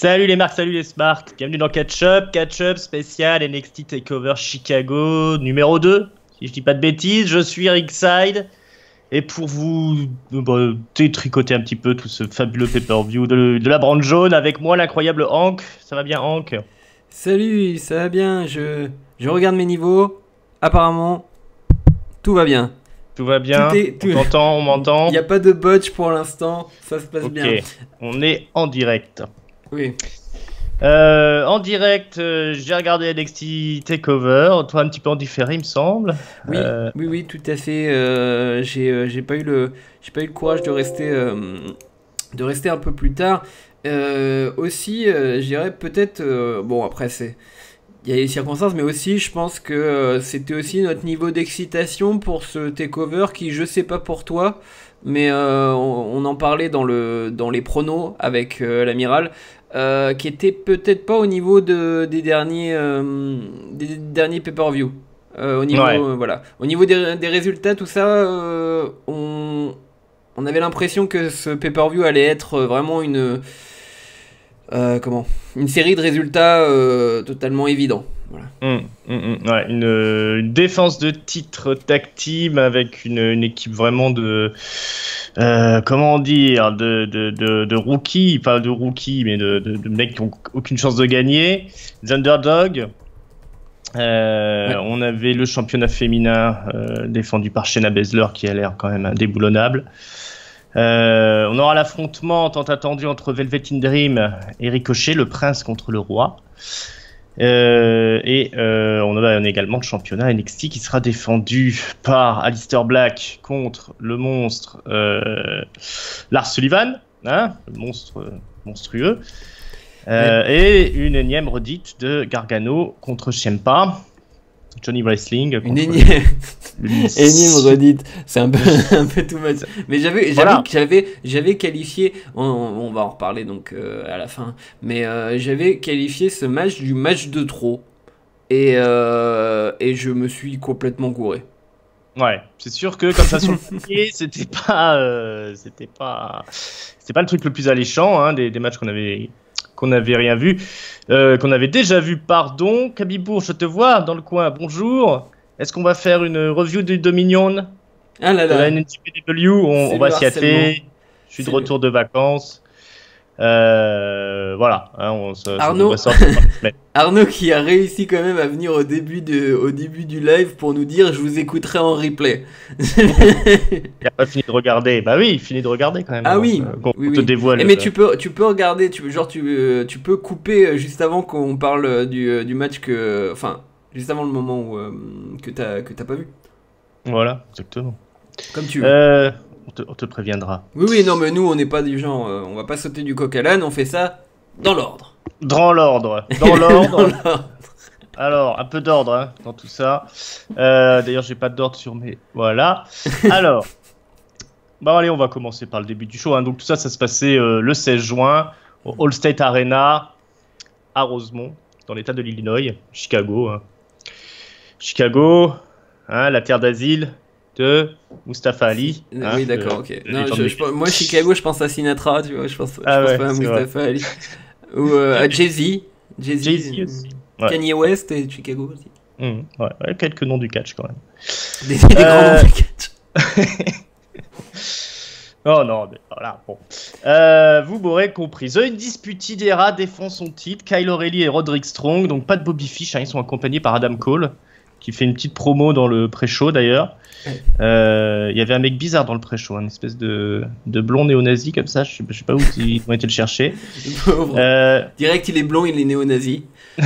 Salut les marques, salut les smarts, bienvenue dans Catch-Up spécial NXT TakeOver Chicago numéro 2. Si je dis pas de bêtises, je suis Ringside. Et pour vous détricoter un petit peu tout ce fabuleux pay-per-view de la brande jaune, avec moi l'incroyable Hank. Ça va bien Hank? Salut, ça va bien, je regarde mes niveaux, apparemment tout va bien. Tout va bien, on t'entend, on m'entend. Il n'y a pas de botch pour l'instant, ça se passe bien. Ok, on est en direct. Oui. En direct, j'ai regardé NXT TakeOver, toi un petit peu en différé il me semble. Oui, oui, tout à fait. J'ai pas eu le courage de rester un peu plus tard. Aussi, je dirais peut-être, bon après il y a les circonstances, mais aussi je pense que c'était aussi notre niveau d'excitation pour ce takeover qui, je sais pas pour toi, mais on en parlait dans les pronos avec l'amiral, qui était peut-être pas au niveau des derniers pay-per-view. Au niveau, Ouais. voilà. Au niveau des résultats, tout ça, on avait l'impression que ce pay-per-view allait être vraiment une série de résultats totalement évidents. Voilà. Ouais, une défense de titre tag team avec une équipe vraiment de comment dire de rookies, pas de rookies mais de mecs qui ont aucune chance de gagner, des underdogs. Ouais. On avait le championnat féminin défendu par Shayna Baszler qui a l'air quand même indéboulonnable. On aura l'affrontement tant attendu entre Velvet in Dream et Ricochet, le prince contre le roi. On a également le championnat NXT qui sera défendu par Aleister Black contre le monstre Lars Sullivan, hein, le monstre monstrueux. Et une énième redite de Gargano contre Ciampa. Johnny Wrestling. Une énième redite, c'est un peu too much. Mais j'avais qualifié, on va en reparler donc à la fin, mais j'avais qualifié ce match du match de trop. Et je me suis complètement gouré. Ouais, c'est sûr que comme ça sur le papier, c'était pas le truc le plus alléchant, hein, des matchs qu'on avait rien vu, qu'on avait déjà vu, pardon. Kabibour, je te vois dans le coin, bonjour. Est-ce qu'on va faire une review du Dominion? Ah là là. De la NJPW, on va s'y atteler. Je suis de retour de vacances. Voilà. Hein, Arnaud qui a réussi quand même à venir au début du live pour nous dire je vous écouterai en replay. Il n'a pas fini de regarder. Bah oui, il finit de regarder quand même. Ah oui, on te dévoile. Mais tu peux regarder, tu peux couper juste avant qu'on parle du match juste avant le moment que t'as pas vu. Voilà, exactement. Comme tu veux. On te préviendra. Oui, non, mais nous, on n'est pas du genre, on va pas sauter du coq à l'âne, on fait ça dans l'ordre. Dans l'ordre. Alors, un peu d'ordre hein, dans tout ça. D'ailleurs, j'ai pas d'ordre sur mes... Voilà. Alors, bon, allez, on va commencer par le début du show. Hein. Donc, tout ça se passait le 16 juin au Allstate Arena à Rosemont, dans l'état de l'Illinois, Chicago. Hein. Chicago, hein, la terre d'asile de Mustafa Ali. Hein, oui, d'accord, ok. Non, moi, Chicago, je pense à Sinatra, tu vois, je pense pas à Mustafa Ali. Ou à Jay-Z. Jay-Z aussi. Ouais. Kanye West et Chicago aussi. Ouais, quelques noms du catch quand même. Des grands noms du catch. Oh non, mais voilà, bon. Vous m'aurez compris. The Undisputed Era défend son titre. Kyle O'Reilly et Roderick Strong. Donc pas de Bobby Fish, hein, ils sont accompagnés par Adam Cole, qui fait une petite promo dans le pré-show d'ailleurs. Il y avait un mec bizarre dans le pré-show, une espèce de blond néo-nazi comme ça, je sais pas où ils ont été le chercher. Direct, il est blond, il est néo-nazi.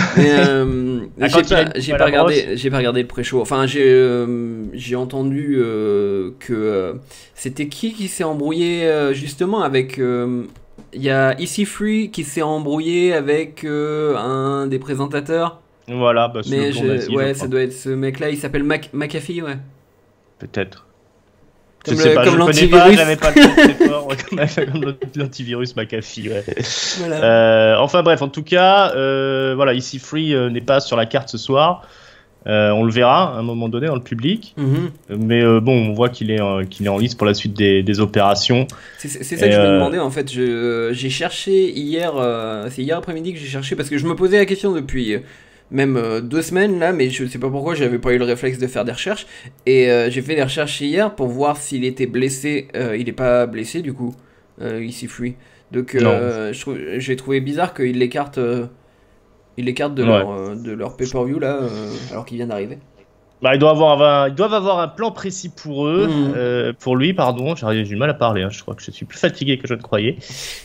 J'ai pas regardé le pré-show. Enfin, j'ai entendu que c'était qui s'est embrouillé justement avec. Il y a EC3 qui s'est embrouillé avec un des présentateurs. Voilà, bah, mais ça doit être ce mec-là. Il s'appelle McAfee, ouais. Peut-être. Comme l'antivirus. J'avais pas le comme l'antivirus McAfee, ouais. Voilà. Enfin bref, en tout cas, voilà, EC3 n'est pas sur la carte ce soir. On le verra à un moment donné dans le public. Mais bon, on voit qu'il est en lice pour la suite des opérations. C'est ça que je me demandais en fait. J'ai cherché hier, c'est hier après-midi que j'ai cherché parce que je me posais la question depuis même 2 semaines là, mais je sais pas pourquoi j'avais pas eu le réflexe de faire des recherches. Et j'ai fait des recherches hier pour voir s'il était blessé. Il est pas blessé du coup, ici Free. Donc j'ai trouvé bizarre qu'il l'écarte. Il l'écarte de leur pay-per-view là, alors qu'il vient d'arriver. Bah, ils doivent avoir un plan précis pour eux, pour lui, pardon. J'ai du mal à parler, hein. Je crois que je suis plus fatigué que je ne croyais.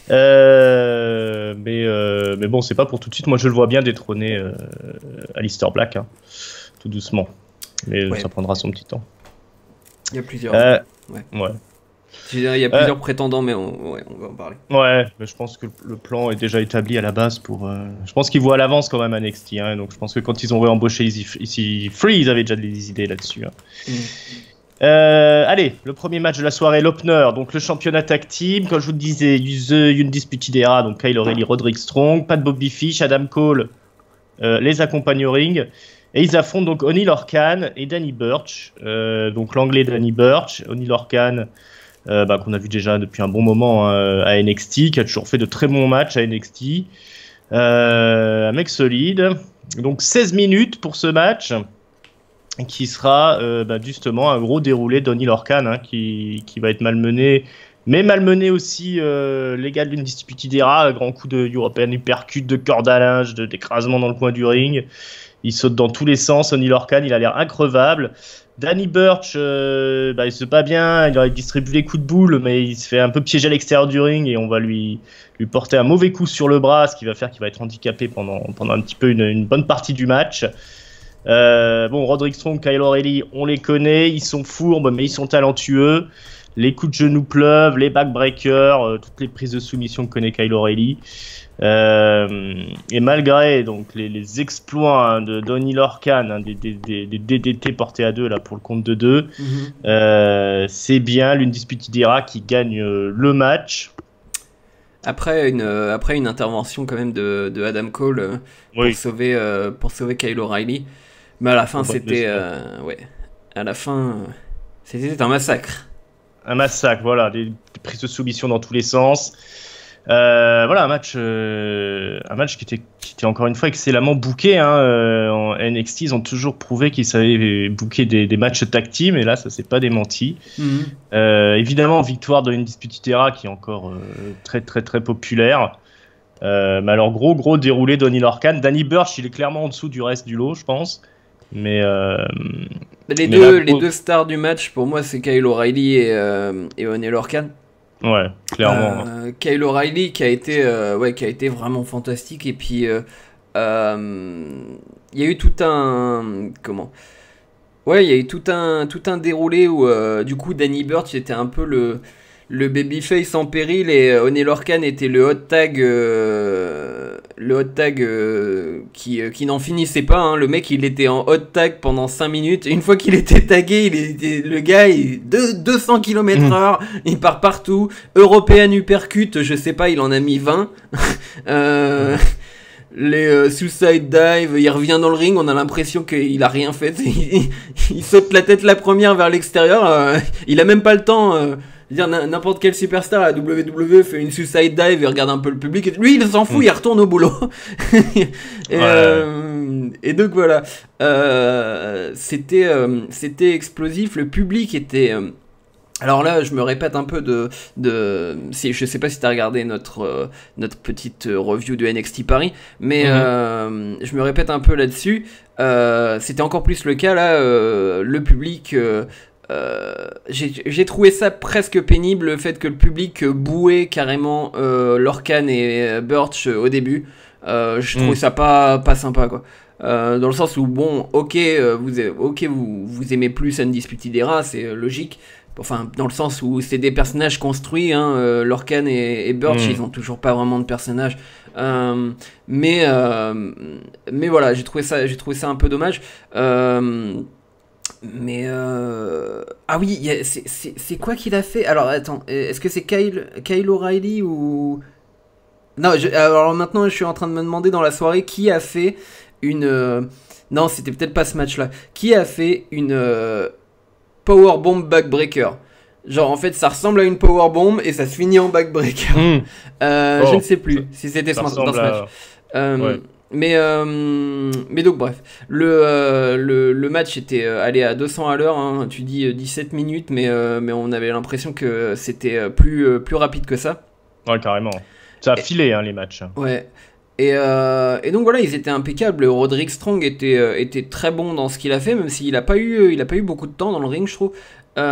Mais bon, c'est pas pour tout de suite. Moi, je le vois bien détrôner Aleister Black, hein, tout doucement. Mais ça prendra son petit temps. Il y a plusieurs. Ouais. Il y a plusieurs prétendants, mais on va en parler. Ouais, mais je pense que le plan est déjà établi à la base pour. Je pense qu'ils voient à l'avance quand même NXT, hein, donc je pense que quand ils ont réembauché ici Free, ils avaient déjà des idées là-dessus. Hein. Allez, le premier match de la soirée, l'opener, donc le championnat tag team. Comme je vous le disais, The Undisputed Era, donc Kyle O'Reilly, Roderick Strong, Pat Bobby Fish, Adam Cole les accompagnent au ring. Et ils affrontent donc Oney Lorcan et Danny Burch. Donc l'anglais Danny Burch, Oney Lorcan. Qu'on a vu déjà depuis un bon moment à NXT, qui a toujours fait de très bons matchs à NXT. Un mec solide. Donc 16 minutes pour ce match, qui sera justement un gros déroulé d'Oney Lorcan, hein, qui va être malmené, mais malmené aussi les gars de l'Undisputed Era, un grand coup de European Uppercut, de corde à linge, d'écrasement dans le coin du ring. Il saute dans tous les sens. Oney Lorcan, il a l'air increvable. Danny Burch, il se bat bien, il distribue les coups de boule, mais il se fait un peu piéger à l'extérieur du ring et on va lui porter un mauvais coup sur le bras, ce qui va faire qu'il va être handicapé pendant un petit peu une bonne partie du match. Roderick Strong, Kyle O'Reilly, on les connaît, ils sont fourbes, mais ils sont talentueux. Les coups de genoux pleuvent, les backbreakers, toutes les prises de soumission que connaît Kyle O'Reilly. Et malgré donc les exploits de Oney Lorcan, hein, des DDT portés à 2 là pour le compte de 2, c'est bien l'Undisputed Era qui gagne le match. Après une intervention quand même de Adam Cole pour sauver Kyle O'Reilly, mais à la fin c'était c'était un massacre. Un massacre, voilà, des prises de soumission dans tous les sens. Un match qui était encore une fois excellemment booké, hein. En NXT, ils ont toujours prouvé qu'ils savaient booker des matchs tag team, et là, ça s'est pas démenti. Évidemment, victoire de l'Undisputed Era qui est encore très très très populaire. Mais alors gros déroulé d'Oney Lorcan. Danny Burch, il est clairement en dessous du reste du lot, je pense. Mais les deux stars du match pour moi, c'est Kyle O'Reilly et Oney Lorcan. Ouais, clairement. Kyle O'Reilly qui a été vraiment fantastique, et puis il y a eu tout un déroulé où du coup Danny Burch était un peu le babyface en péril, et Oney Lorcan était le hot tag qui n'en finissait pas, hein. Le mec, il était en hot tag pendant 5 minutes, et une fois qu'il était tagué, le gars, 200 km/h, il part partout. European Uppercut, je sais pas, il en a mis 20. Les suicide dive, il revient dans le ring, on a l'impression qu'il a rien fait. Il saute la tête la première vers l'extérieur, il a même pas le temps. Dire n'importe quel superstar à WWE fait une suicide dive et regarde un peu le public, et lui il s'en fout, il retourne au boulot. Et donc voilà, c'était explosif, le public était alors là, je me répète un peu je sais pas si t'as regardé notre petite review de NXT Paris, mais je me répète un peu là-dessus. C'était encore plus le cas là, le public. J'ai trouvé ça presque pénible, le fait que le public bouait carrément Lorcan et Burch au début. Je trouvais ça pas sympa, quoi. Dans le sens où, bon, vous aimez plus Undisputed Era, c'est logique. Enfin, dans le sens où c'est des personnages construits, hein. Lorcan et Burch, ils ont toujours pas vraiment de personnages. Mais voilà, j'ai trouvé ça un peu dommage. Mais ah oui, c'est quoi qu'il a fait? Alors attends, est-ce que c'est Kyle O'Reilly ou... Non, alors maintenant je suis en train de me demander dans la soirée qui a fait non, c'était peut-être pas ce match-là. Qui a fait une powerbomb backbreaker? Genre, en fait, ça ressemble à une powerbomb et ça se finit en backbreaker. Je ne sais plus si c'était dans ce match. Ouais. Mais donc, bref. Le match était allé à 200 à l'heure. Hein. Tu dis 17 minutes, mais on avait l'impression que c'était plus rapide que ça. Ouais, carrément. Ça a filé, hein, les matchs. Ouais. Et donc voilà, ils étaient impeccables. Roderick Strong était très bon dans ce qu'il a fait, même s'il n'a pas eu beaucoup de temps dans le ring, je trouve.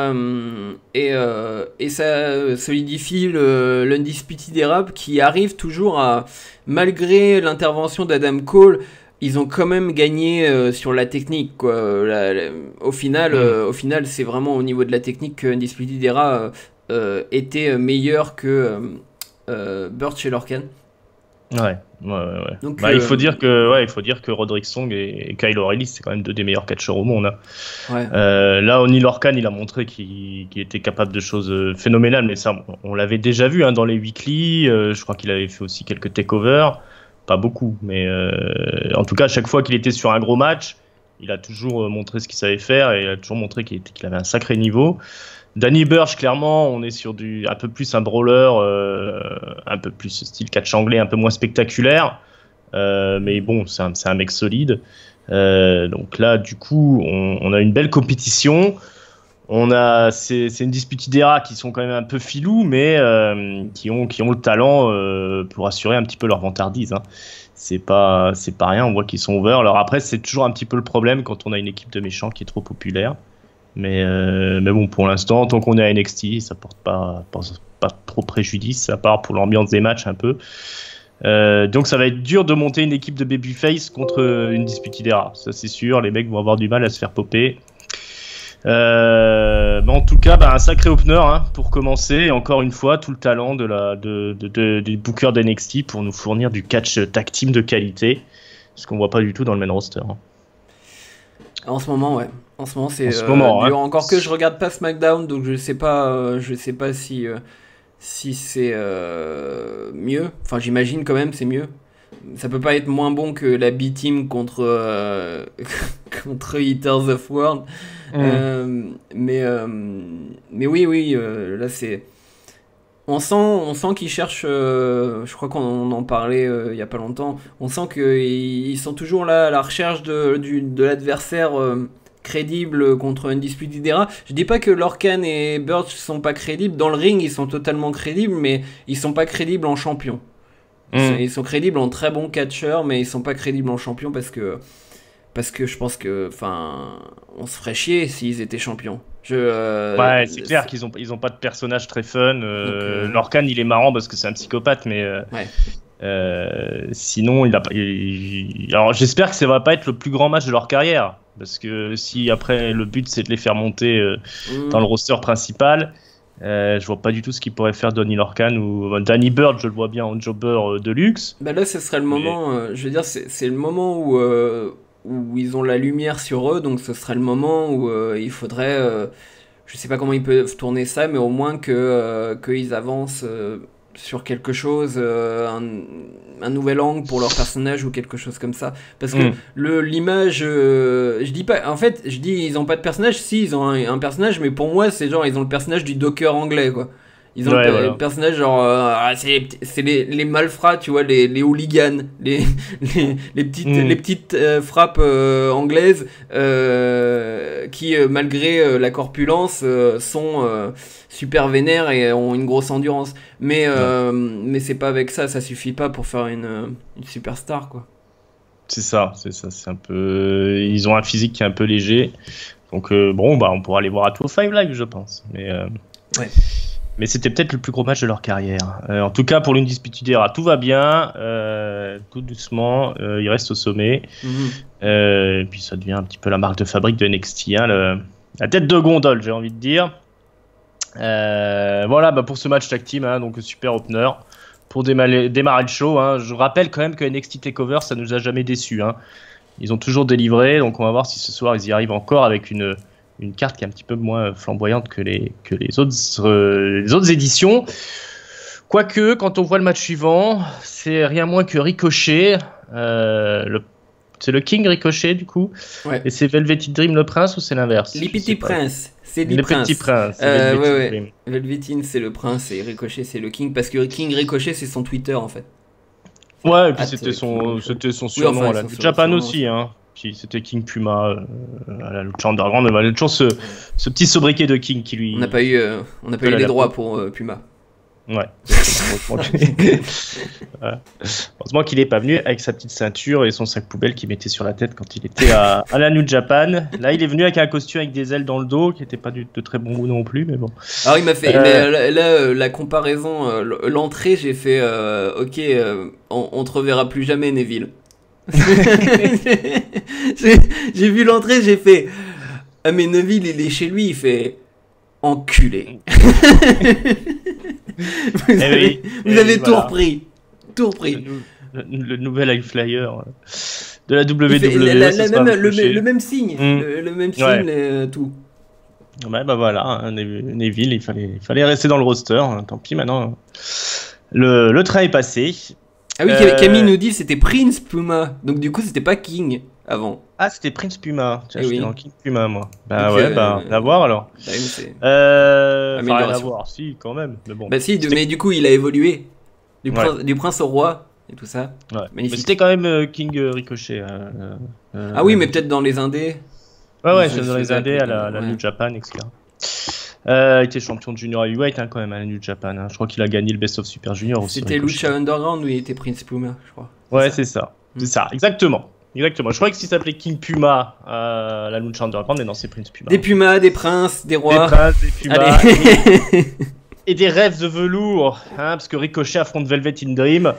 Et ça solidifie l'Undisputed Era qui arrive toujours à, malgré l'intervention d'Adam Cole, ils ont quand même gagné sur la technique, quoi. Au final, c'est vraiment au niveau de la technique que Undisputed Era était meilleur que Burch et Lorcan. Ouais. Donc, il faut dire que Roderick Strong et Kyle O'Reilly, c'est quand même deux des meilleurs catcheurs au monde. Hein. Ouais. Là, Oney Lorcan, il a montré qu'il était capable de choses phénoménales, mais ça, on l'avait déjà vu dans les weekly. Je crois qu'il avait fait aussi quelques takeovers, pas beaucoup, mais en tout cas, à chaque fois qu'il était sur un gros match, il a toujours montré ce qu'il savait faire et il a toujours montré qu'il avait un sacré niveau. Danny Burch, clairement, on est sur un peu plus un brawler, un peu plus style catch anglais, un peu moins spectaculaire. Mais bon, c'est un mec solide. Donc là, du coup, on a une belle compétition. C'est une Undisputed Era qui sont quand même un peu filous, mais qui ont le talent pour assurer un petit peu leur vantardise. Hein. C'est pas rien, on voit qu'ils sont over. Alors après, c'est toujours un petit peu le problème quand on a une équipe de méchants qui est trop populaire. Mais bon, pour l'instant, tant qu'on est à NXT, ça porte pas trop préjudice, à part pour l'ambiance des matchs un peu. Donc ça va être dur de monter une équipe de babyface contre une Undisputed Era, ça c'est sûr. Les mecs vont avoir du mal à se faire popper. Mais en tout cas, un sacré opener pour commencer. Et encore une fois, tout le talent des bookers d'NXT pour nous fournir du catch tag team de qualité, ce qu'on voit pas du tout dans le main roster. En ce moment, ouais. En ce moment, c'est dur. Encore que je regarde pas SmackDown, donc je sais pas si c'est mieux. Enfin, j'imagine quand même c'est mieux. Ça peut pas être moins bon que la B-Team contre Eaters of World. Mais oui, là c'est. On sent qu'ils cherchent. Je crois qu'on en parlait il y a pas longtemps. On sent qu'ils sont toujours là à la recherche de l'adversaire crédible contre Undisputed Era. Je dis pas que Lorcan et Burch sont pas crédibles. Dans le ring, ils sont totalement crédibles, mais ils sont pas crédibles en champion. Ils sont crédibles en très bons catcheurs, mais ils sont pas crédibles en champion parce que je pense que, on se ferait chier s'ils étaient champions. Ouais, c'est clair qu'ils ont pas de personnage très fun. Lorcan, il est marrant parce que c'est un psychopathe, mais sinon, alors j'espère que ça va pas être le plus grand match de leur carrière, parce que si après le but c'est de les faire monter dans le roster principal, je vois pas du tout ce qu'il pourrait faire Donnie Lorcan ou Danny Bird. Je le vois bien en jobber de luxe. Là, ce serait le moment. Je veux dire, c'est le moment où ils ont la lumière sur eux, donc ce serait le moment où il faudrait, je sais pas comment ils peuvent tourner ça, mais au moins qu'ils avancent sur quelque chose, un nouvel angle pour leur personnage ou quelque chose comme ça, parce que l'image, je dis pas, en fait je dis ils ont pas de personnage, si ils ont un personnage, mais pour moi c'est genre ils ont le personnage du docker anglais, quoi. Ils ont le personnage genre c'est les malfrats, tu vois, les hooligans, les petites frappes anglaises qui malgré la corpulence sont super vénères et ont une grosse endurance. Mais c'est pas avec ça suffit pas pour faire une superstar, quoi. C'est ça, c'est un peu, ils ont un physique qui est un peu léger. Donc on pourra aller voir à 205 Live, je pense. Mais c'était peut-être le plus gros match de leur carrière. En tout cas, pour l'Undisputed Era, tout va bien, tout doucement, ils restent au sommet. Et puis ça devient un petit peu la marque de fabrique de NXT, la tête de gondole, j'ai envie de dire. Voilà, pour ce match tag team, donc super opener pour démarrer le show. Je rappelle quand même que NXT TakeOver, ça nous a jamais déçus. Ils ont toujours délivré, donc on va voir si ce soir ils y arrivent encore avec une carte qui est un petit peu moins flamboyante que les autres éditions. Quoique, quand on voit le match suivant, c'est rien moins que Ricochet, le C'est le King Ricochet du coup. Ouais. Et c'est Velveteen Dream le prince ou c'est l'inverse? Les petits princes. C'est les petits princes. Ouais. Velveteen c'est le prince et Ricochet c'est le King parce que King Ricochet c'est son Twitter en fait. Ouais, et puis c'était son surnom à la New Japan aussi, hein. Puis c'était King Puma à la Lucha Underground. Il avait toujours ce petit sobriquet de King qui lui. On n'a pas eu les droits pour Puma. Ouais. Heureusement qu'il n'est pas venu avec sa petite ceinture et son sac poubelle qu'il mettait sur la tête quand il était à la New Japan. Là, il est venu avec un costume avec des ailes dans le dos qui n'était pas de très bon goût non plus, mais bon. Alors, il m'a fait. Mais là, la comparaison, l'entrée, j'ai fait ok, on te reverra plus jamais, Neville. J'ai vu l'entrée, j'ai fait. Ah, mais Neville, il est chez lui, il fait. Enculé. Vous avez tout repris. Le nouvel high flyer de la WWE. Le même signe. Le même signe, tout. Ouais, bah voilà, hein, Neville, il fallait rester dans le roster. Hein, tant pis, maintenant. Le train est passé. Ah oui, Camille nous dit c'était Prince Puma. Donc du coup, c'était pas King avant. Ah, c'était Prince Puma. Tiens, j'étais dans King Puma, moi. Bah okay, ouais, à voir alors. Rien à voir, si, quand même. Mais bon. Bah si, mais du coup, il a évolué. Du prince au roi et tout ça. Ouais. Mais c'était quand même King Ricochet. Ah oui, mais peut-être dans les indés. Ouais, c'est dans les indés à la New Japan, etc. Il était champion de junior heavyweight quand même à la New Japan. Hein. Je crois qu'il a gagné le Best of Super Junior aussi. C'était Lucha Underground où il était Prince Puma, je crois. Ouais, c'est ça. C'est ça, exactement. Je croyais que s'il s'appelait King Puma la Lucha Underground, mais non, c'est Prince Puma. Des Pumas, des princes, des rois. Des princes, des Pumas. Et des rêves de velours, hein, parce que Ricochet affronte Velveteen Dream.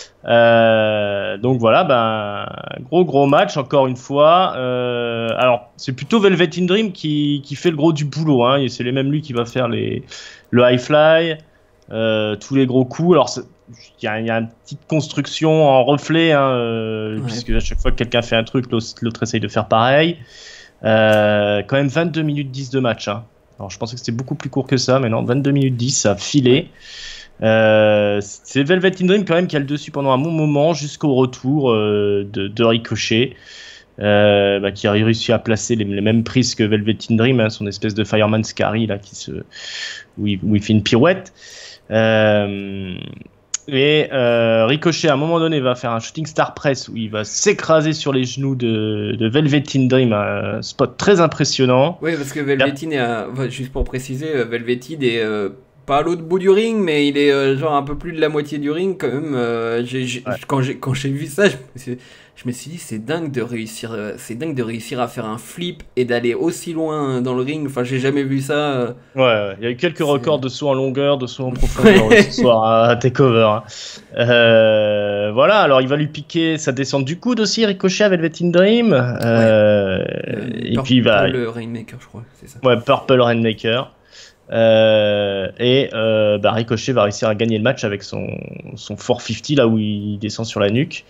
Donc voilà, gros match encore une fois. Alors c'est plutôt Velveteen Dream qui fait le gros du boulot, hein. C'est même lui qui va faire le high fly, tous les gros coups. Alors il y a une petite construction en reflet, hein, puisque à chaque fois que quelqu'un fait un truc, l'autre essaye de faire pareil. Quand même 22 minutes 10 de match, hein. Alors je pensais que c'était beaucoup plus court que ça, mais non, 22 minutes 10, ça a filé. C'est Velveteen Dream quand même qui a le dessus pendant un bon moment jusqu'au retour de Ricochet, qui a réussi à placer les mêmes prises que Velveteen Dream, hein, son espèce de Fireman's Carry là, où il fait une pirouette. Ricochet à un moment donné va faire un shooting star press où il va s'écraser sur les genoux de Velveteen Dream, un spot très impressionnant. Oui, parce que Velveteen juste pour préciser, Velveteen est pas à l'autre bout du ring, mais il est genre un peu plus de la moitié du ring quand même. Quand j'ai vu ça, je me suis dit c'est dingue de réussir à faire un flip et d'aller aussi loin dans le ring. Enfin, j'ai jamais vu ça. Ouais, il y a eu quelques records de saut en longueur, de saut en profondeur ce soir à Takeover. Voilà, alors il va lui piquer sa descente du coude aussi, Ricochet à Velveteen Dream. Et puis il va. Purple Rainmaker, je crois, c'est ça. Ouais, Purple Rainmaker. Ricochet va réussir à gagner le match avec son 450 là où il descend sur la nuque.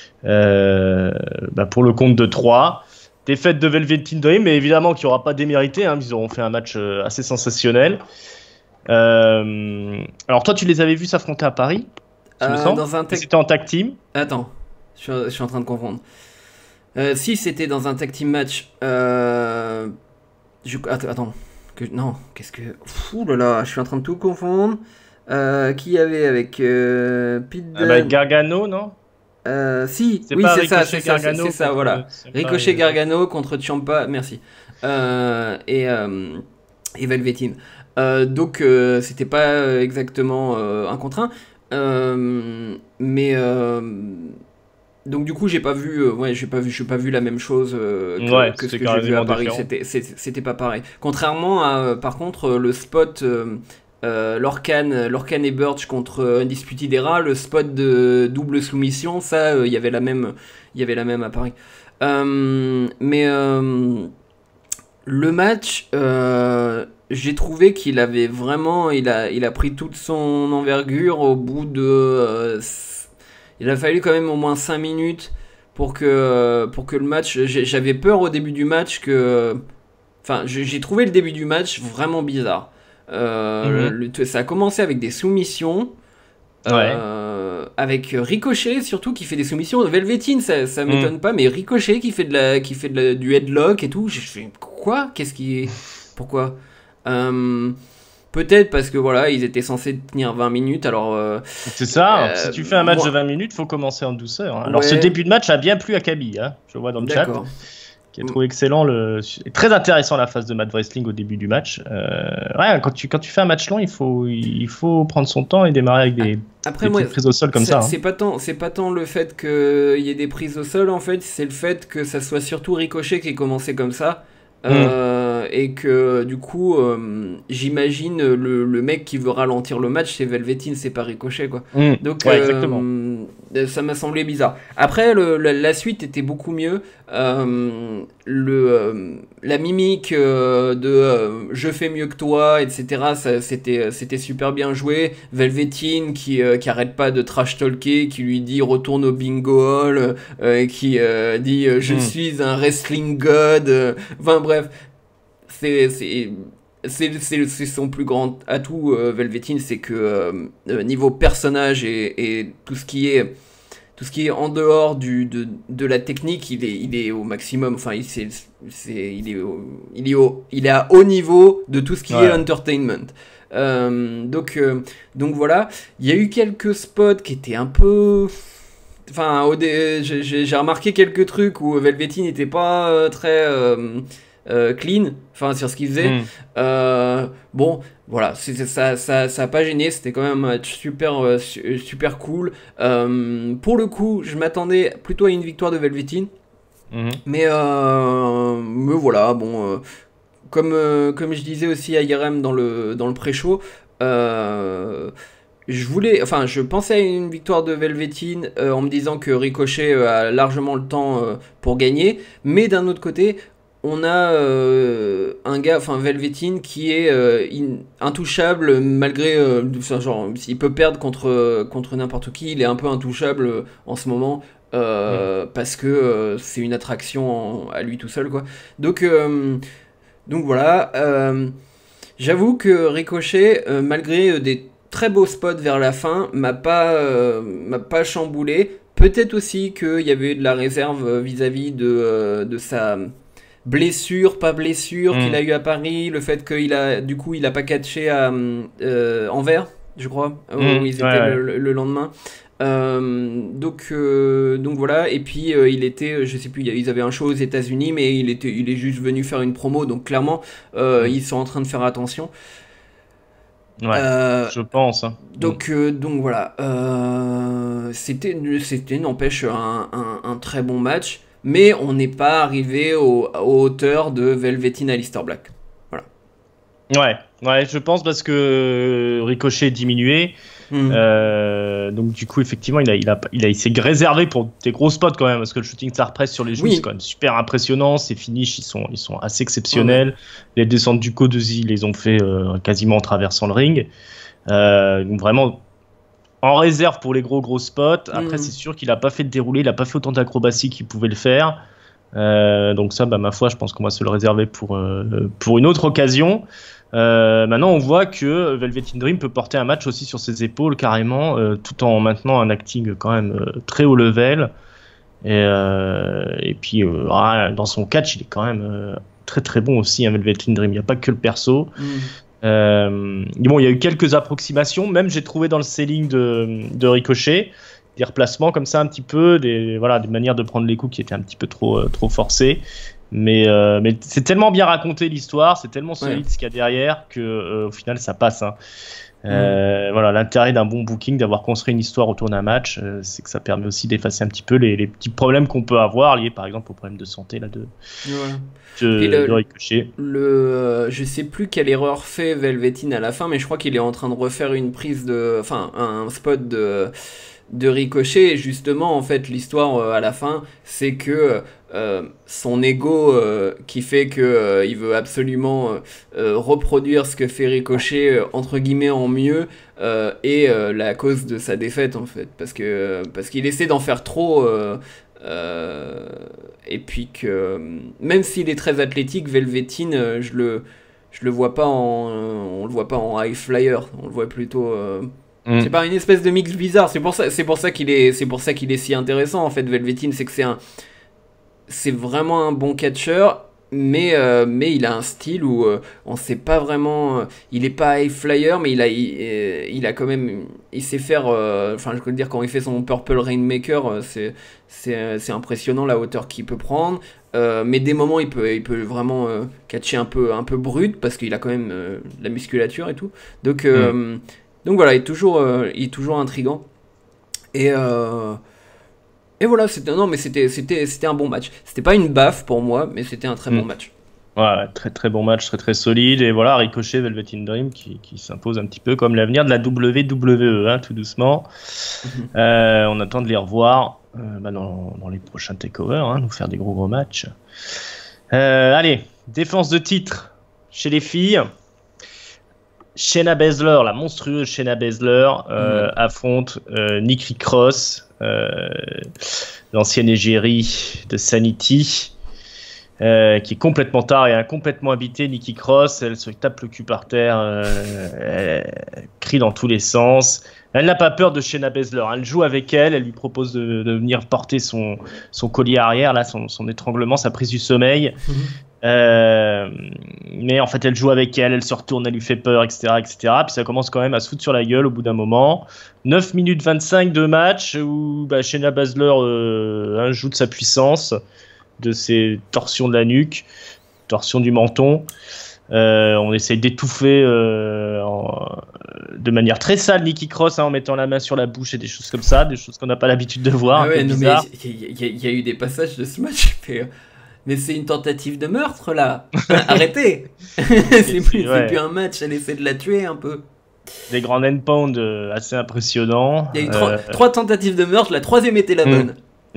Pour le compte de 3. Défaite de Velveteen Dream, mais évidemment qu'il n'y aura pas démérité, hein, ils auront fait un match assez sensationnel. Alors toi tu les avais vus s'affronter à Paris, c'était en tag team. Attends, je suis en train de confondre. Si c'était dans un tag team match, attends. Qu'est-ce que... Ouh là là, je suis en train de tout confondre. Qui y avait avec Pete Dunne Gargano, non? Si, oui, c'est ça, voilà. Ricochet Gargano contre Ciampa, merci. Et Velveteen. Donc, c'était pas exactement un contre un. Donc du coup j'ai pas vu la même chose que ce que j'ai vu à Paris. C'était pas pareil. Contrairement à par contre le spot Lorcan et Burch contre Undisputed Era, le spot de double soumission, ça il y avait la même à Paris. Le match, j'ai trouvé qu'il avait vraiment il a pris toute son envergure au bout de il a fallu quand même au moins 5 minutes pour que le match... J'avais peur au début du match que... Enfin, j'ai trouvé le début du match vraiment bizarre. Ça a commencé avec des soumissions. avec Ricochet surtout qui fait des soumissions. Velveteen, ça m'étonne pas, mais Ricochet qui fait du headlock et tout. Je fais quoi? Pourquoi? Peut-être parce que voilà, ils étaient censés tenir 20 minutes. Alors c'est ça. Si tu fais un match de 20 minutes, faut commencer en douceur. Hein. Alors ce début de match a bien plu à Kaby, hein, je vois dans le chat. Qui a trouvé excellent très intéressant la phase de Mad Wrestling au début du match. Ouais, quand tu fais un match long, il faut prendre son temps et démarrer avec des prises au sol comme ça. C'est pas tant le fait qu'il y ait des prises au sol, en fait, c'est le fait que ça soit surtout Ricochet qui ait commencé comme ça. Et que du coup j'imagine le mec qui veut ralentir le match c'est Velveteen, c'est pas Ricochet quoi. Donc exactement. Ça m'a semblé bizarre. Après la suite était beaucoup mieux. La mimique de je fais mieux que toi, etc. C'était super bien joué. Velveteen qui arrête pas de trash talker, qui lui dit retourne au bingo hall, qui dit je suis un wrestling god. Enfin bref, c'est son plus grand atout, Velveteen, c'est que niveau personnage et tout ce qui est en dehors de la technique, il est au maximum. Enfin, il est à haut niveau de tout ce qui est entertainment. Donc voilà, il y a eu quelques spots qui étaient un peu. Enfin, j'ai remarqué quelques trucs où Velveteen n'était pas très clean, enfin sur ce qu'il faisait. Bon, voilà, ça a pas gêné, c'était quand même un match super cool. Pour le coup, je m'attendais plutôt à une victoire de Velveteen, mais voilà, bon, comme je disais aussi à IRM dans le pré-show, je pensais à une victoire de Velveteen en me disant que Ricochet a largement le temps pour gagner, mais d'un autre côté, on a un gars, enfin Velveteen, qui est intouchable malgré, genre, il peut perdre contre n'importe qui, il est un peu intouchable en ce moment parce que c'est une attraction à lui tout seul, quoi. Donc voilà, j'avoue que Ricochet, malgré des très beau spot vers la fin, m'a pas chamboulé. Peut-être aussi qu'il y avait de la réserve vis-à-vis de sa blessure, pas blessure qu'il a eu à Paris, le fait qu'il a pas catché à Anvers, je crois, où ils étaient le lendemain. Donc voilà, et puis il était, je sais plus, ils avaient un show aux États-Unis, mais il est juste venu faire une promo, donc clairement ils sont en train de faire attention. Ouais, je pense. Hein. Donc voilà, c'était n'empêche un très bon match, mais on n'est pas arrivé aux hauteurs de Velveteen Aleister Black. Voilà. Ouais, je pense parce que Ricochet est diminué. Donc du coup effectivement il s'est réservé pour des gros spots quand même, parce que le shooting star press sur les genoux c'est quand même super impressionnant, ses finishes ils sont assez exceptionnels. Les descentes du Code-Z ils les ont fait quasiment en traversant le ring, donc vraiment en réserve pour les gros spots. Après c'est sûr qu'il a pas fait de déroulé, il a pas fait autant d'acrobatie qu'il pouvait le faire, donc ça ma foi je pense qu'on va se le réserver pour une autre occasion. Maintenant on voit que Velveteen Dream peut porter un match aussi sur ses épaules carrément, tout en maintenant un acting quand même très haut level, et puis dans son catch il est quand même très très bon aussi, hein, Velveteen Dream, il n'y a pas que le perso. Bon, il y a eu quelques approximations, même j'ai trouvé dans le selling de Ricochet des replacements comme ça un petit peu, des manières de prendre les coups qui étaient un petit peu trop forcés. Mais c'est tellement bien raconté l'histoire, c'est tellement solide ce qu'il y a derrière que au final ça passe. Hein. Voilà, l'intérêt d'un bon booking, d'avoir construit une histoire autour d'un match, c'est que ça permet aussi d'effacer un petit peu les petits problèmes qu'on peut avoir liés par exemple aux problèmes de santé là, de Ricochet. Je sais plus quelle erreur fait Velveteen à la fin, mais je crois qu'il est en train de refaire un spot de Ricochet, et justement en fait l'histoire à la fin c'est que son ego qui fait que il veut absolument reproduire ce que fait Ricochet entre guillemets en mieux, et la cause de sa défaite en fait, parce qu'il essaie d'en faire trop, et puis que même s'il est très athlétique, Velveteen, je le vois pas on le voit pas en high flyer, on le voit plutôt C'est pas une espèce de mix bizarre. C'est pour ça qu'il est si intéressant en fait, Velveteen, c'est que c'est vraiment un bon catcheur. Mais il a un style où on sait pas vraiment. Il est pas high flyer, mais il a quand même. Il sait faire. Enfin, je veux dire, quand il fait son Purple Rainmaker, c'est impressionnant la hauteur qu'il peut prendre. Mais des moments, il peut vraiment catcher un peu brut parce qu'il a quand même la musculature et tout. Donc voilà, il est toujours intriguant. Et voilà, c'était un bon match. C'était pas une baffe pour moi, mais c'était un très bon match. Ouais, très très bon match, très très solide. Et voilà, Ricochet, Velveteen Dream qui s'impose un petit peu comme l'avenir de la WWE, hein, tout doucement. On attend de les revoir dans les prochains takeovers, hein, nous faire des gros matchs. Allez, défense de titre chez les filles. Shayna Baszler, la monstrueuse Shayna Baszler, affronte Nikki Cross, l'ancienne égérie de Sanity, qui est complètement tarée, hein, complètement habitée. Nikki Cross, elle se tape le cul par terre, elle crie dans tous les sens. Elle n'a pas peur de Shayna Baszler, elle joue avec elle lui propose de venir porter son collier arrière, là, son étranglement, sa prise du sommeil. Mais en fait elle joue avec elle se retourne, elle lui fait peur, etc. Puis ça commence quand même à se foutre sur la gueule au bout d'un moment. 9 minutes 25 de match où Shayna Baszler joue de sa puissance, de ses torsions de la nuque, torsions du menton. On essaye d'étouffer de manière très sale Nikki Cross, hein, en mettant la main sur la bouche et des choses comme ça, des choses qu'on n'a pas l'habitude de voir. Ah ouais, non, mais il y a eu des passages de ce match mais c'est une tentative de meurtre là. Arrêtez. C'est plus un match, elle essaie de la tuer un peu. Des grands end-pound assez impressionnants. Il y a eu 3 tentatives de meurtre, la 3e était la bonne.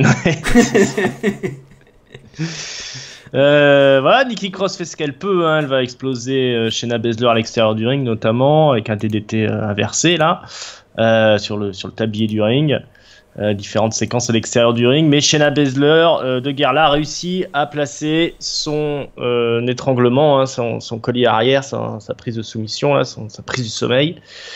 Voilà, Nikki Cross fait ce qu'elle peut, hein, elle va exploser Shayna Baszler à l'extérieur du ring notamment, avec un DDT inversé là, sur le tablier du ring. Différentes séquences à l'extérieur du ring, mais Shayna Baszler de guerre là a réussi à placer son étranglement, hein, son collier arrière, sa prise de soumission, là, sa prise du sommeil,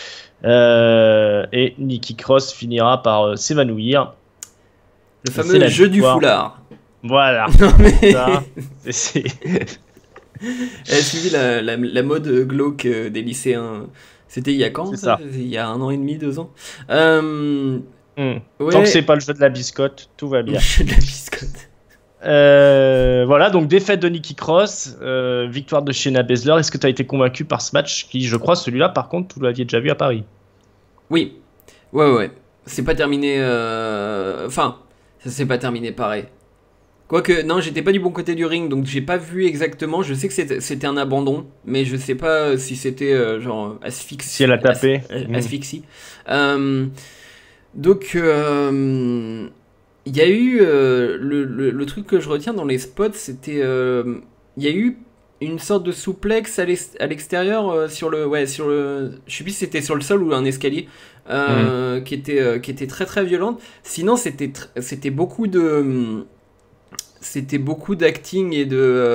et Nikki Cross finira par s'évanouir. Le fameux jeu du foulard. Voilà. Non, mais... ça, Elle a suivi la mode glauque des lycéens. C'était il y a quand? C'est ça. Il y a 1 an et demi, 2 ans. Ouais. Tant que c'est pas le jeu de la biscotte, tout va bien. Le jeu de la biscotte. Voilà, donc défaite de Nikki Cross, victoire de Shayna Baszler. Est-ce que tu as été convaincu par ce match qui, je crois, celui-là, par contre, vous l'aviez déjà vu à Paris? Oui. Ouais. C'est pas terminé... Enfin, ça s'est pas terminé pareil. Quoique, non, j'étais pas du bon côté du ring, donc j'ai pas vu exactement. Je sais que c'était un abandon, mais je sais pas si c'était genre asphyxie. Si elle a tapé. Asphyxie. Donc, il y a eu le truc que je retiens dans les spots, c'était il y a eu une sorte de souplex à l'extérieur sur le je sais plus si c'était sur le sol ou un escalier qui était très très violente. Sinon c'était beaucoup d'acting et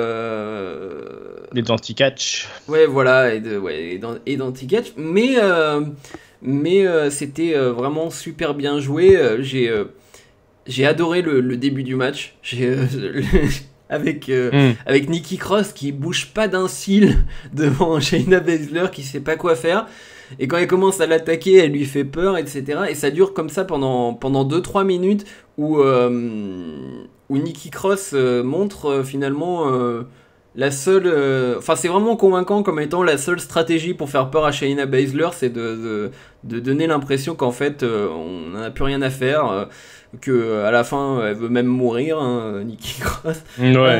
des anti-catch. Ouais, voilà, et d'anti-catch, mais c'était vraiment super bien joué. J'ai adoré le début du match. Avec Nikki Cross qui bouge pas d'un cil devant Shayna Baszler qui sait pas quoi faire. Et quand elle commence à l'attaquer, elle lui fait peur, etc. Et ça dure comme ça pendant 2-3 minutes où Nikki Cross montre finalement la seule... Enfin, c'est vraiment convaincant comme étant la seule stratégie pour faire peur à Shayna Baszler, c'est de donner l'impression qu'en fait, on n'a plus rien à faire, que à la fin, elle veut même mourir, hein, Nikki Cross. Ouais.